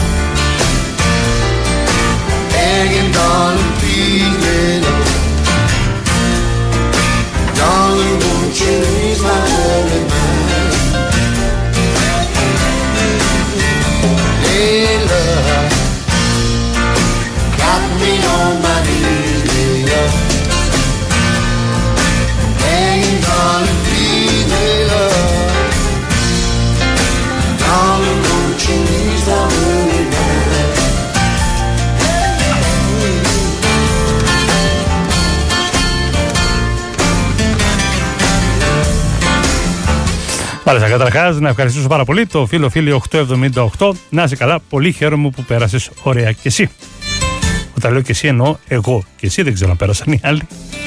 begging, darling, please, hey, love. Darling, won't you ease my worry mind? Hey, love, got me on my knees, hey, love, begging, darling, please, hey, love. Darling, won't you ease my worry mind? Μάλιστα, καταρχάς να ευχαριστήσω πάρα πολύ το φίλο 878. Να είσαι καλά, πολύ χαίρομαι που πέρασες ωραία και εσύ. Όταν λέω και εσύ εννοώ εγώ και εσύ, δεν ξέρω αν πέρασαν οι άλλοι.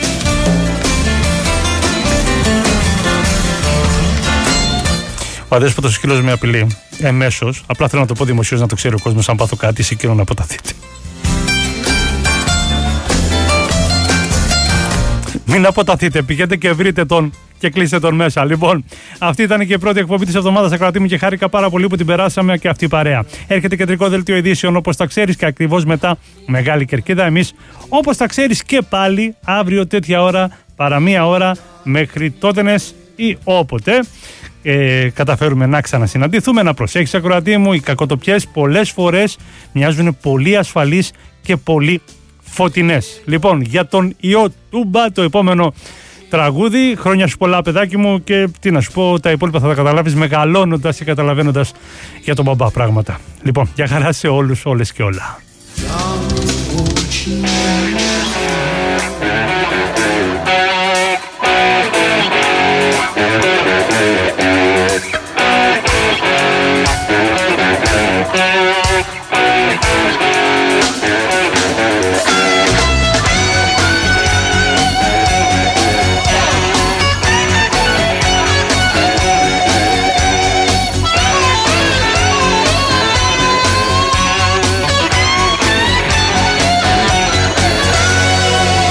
Ο αδέσποτος σκύλος με απειλεί εμέσως. Απλά θέλω να το πω δημοσίως, να το ξέρει ο κόσμος, αν πάθω κάτι σε εκείνο να αποταθείτε. Μην αποταθείτε, πηγαίνετε και βρείτε τον και κλείστε τον μέσα. Λοιπόν, αυτή ήταν και η πρώτη εκπομπή της εβδομάδας. Ακροατή μου, και χάρηκα πάρα πολύ που την περάσαμε και αυτή η παρέα. Έρχεται κεντρικό δελτίο ειδήσεων, όπως τα ξέρεις, και ακριβώς μετά Μεγάλη Κερκίδα. Εμείς, όπως τα ξέρεις, και πάλι αύριο τέτοια ώρα, παρά μία ώρα, μέχρι τότενες ή όποτε καταφέρουμε να ξανασυναντηθούμε. Να προσέχεις, ακροατή μου, οι κακοτοπιές πολλές φορές μοιάζουν πολύ ασφαλείς και πολύ φωτεινές. Λοιπόν, για τον Ιω Τούμπα, το επόμενο τραγούδι. Χρόνια σου πολλά, παιδάκι μου, και τι να σου πω, τα υπόλοιπα θα τα καταλάβεις μεγαλώνοντας και καταλαβαίνοντας για τον μπαμπά πράγματα. Λοιπόν, για χαρά σε όλους, όλες και όλα.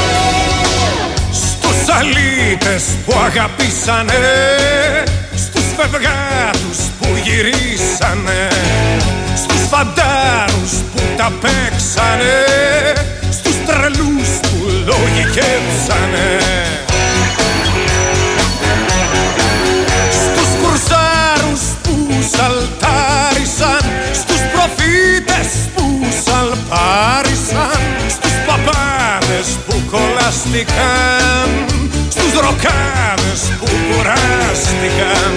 Που αγαπήσανε, στους φευγάτους που γυρίσανε, στους φαντάρους που τα παίξανε, στους τρελούς που λογικέψανε, στους κουρσάρους που σαλτάρισαν, στους προφήτες που σαλπάρισαν, στους παπάδες που κολλάστηκαν, στους ροκάδες που κουράστηκαν.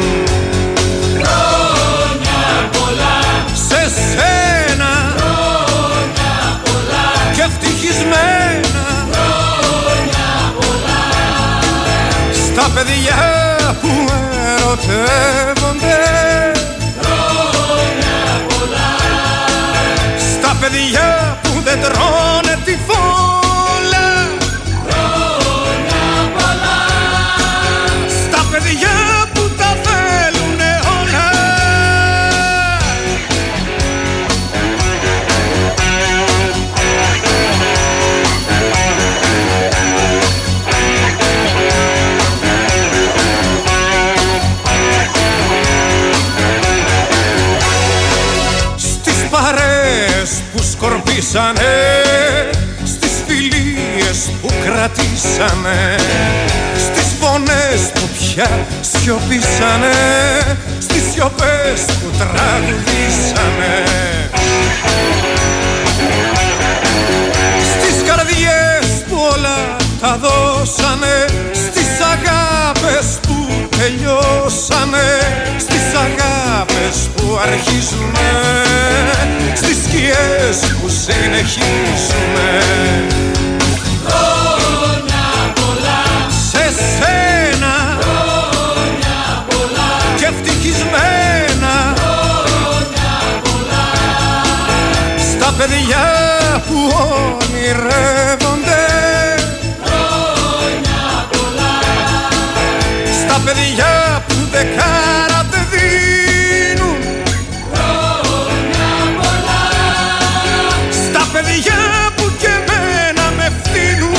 Χρόνια πολλά σε σένα, χρόνια πολλά και ευτυχισμένα, χρόνια πολλά στα παιδιά που ερωτεύονται, χρόνια πολλά στα παιδιά που δεν τρώνε τη φόλα, χρόνια πολλά στα παιδιά που τα θέλουνε όλα. Στις παρέες που σκορπίσανε, στις φιλίες που κρατήσανε, στις φωνές που πια σιωπήσανε, στις σιωπές που τραγουδήσανε, στις καρδιές που όλα τα δώσανε, στις αγάπες που τελειώσανε, στις αγάπες που αρχίζουνε, στις σκιές που συνεχίζουνε. Χρόνια πολλά σε σένα, χρόνια πολλά και ευτυχισμένα, χρόνια πολλά στα παιδιά που ονειρεύονται, χρόνια πολλά στα παιδιά που δεκάρα δεν δίνουν, χρόνια πολλά στα παιδιά που και εμένα με ευθύνουν.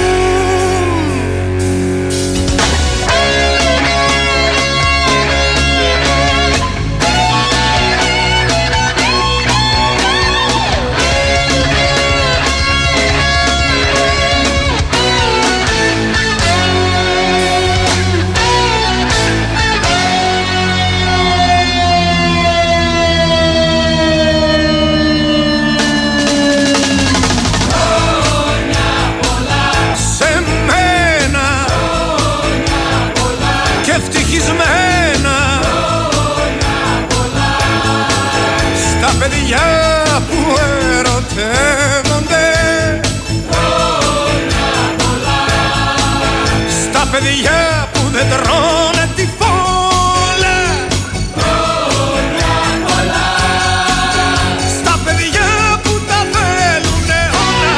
Παιδιά που δεν τρώνε τη φόλα, χρόνια πολλά στα παιδιά που τα θέλουνε όλα.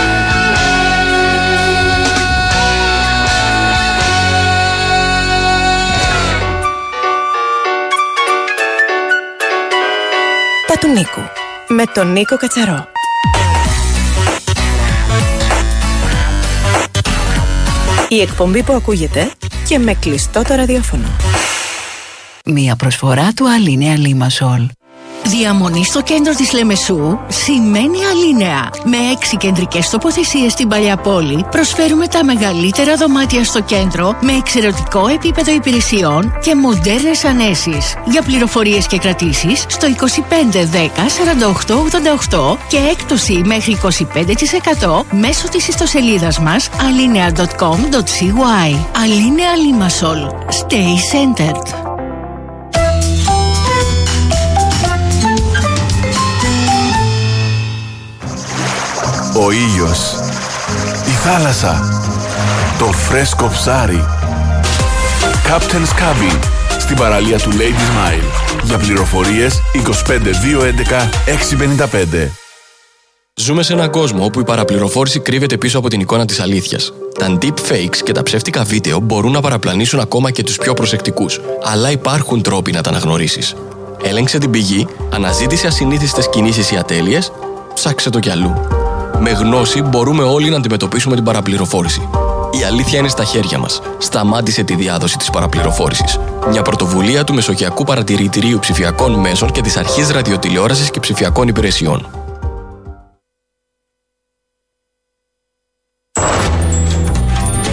Τα του Νίκου με τον Νίκο Κατσαρό. Η εκπομπή που ακούγεται και με κλειστό το ραδιόφωνο. Μία προσφορά του Αλίνεα Λίμασολ. Διαμονή στο κέντρο της Λεμεσού σημαίνει Αλίνεα. Με 6 κεντρικές τοποθεσίες στην παλιά πόλη, προσφέρουμε τα μεγαλύτερα δωμάτια στο κέντρο με εξαιρετικό επίπεδο υπηρεσιών και μοντέρνες ανέσεις. Για πληροφορίες και κρατήσεις στο 25 10 48 88 και έκπτωση μέχρι 25% μέσω της ιστοσελίδας μας alinea.com.cy. Αλίνεα Λίμασολ. Stay centered. Ο ήλιος, η θάλασσα, το φρέσκο ψάρι. Captain's Cabin, στην παραλία του Ladies Mile. Για πληροφορίες 25 211 655. Ζούμε σε έναν κόσμο όπου η παραπληροφόρηση κρύβεται πίσω από την εικόνα της αλήθειας. Τα deepfakes και τα ψεύτικα βίντεο μπορούν να παραπλανήσουν ακόμα και τους πιο προσεκτικούς, αλλά υπάρχουν τρόποι να τα αναγνωρίσεις. Έλεγξε την πηγή, αναζήτησε ασυνήθιστες κινήσεις ή ατέλειες, ψάξε το κι αλλού. Με γνώση μπορούμε όλοι να αντιμετωπίσουμε την παραπληροφόρηση. Η αλήθεια είναι στα χέρια μας. Σταμάτησε τη διάδοση της παραπληροφόρησης. Μια πρωτοβουλία του Μεσογειακού Παρατηρητηρίου Ψηφιακών Μέσων και της Αρχής Ραδιοτηλεόρασης και Ψηφιακών Υπηρεσιών.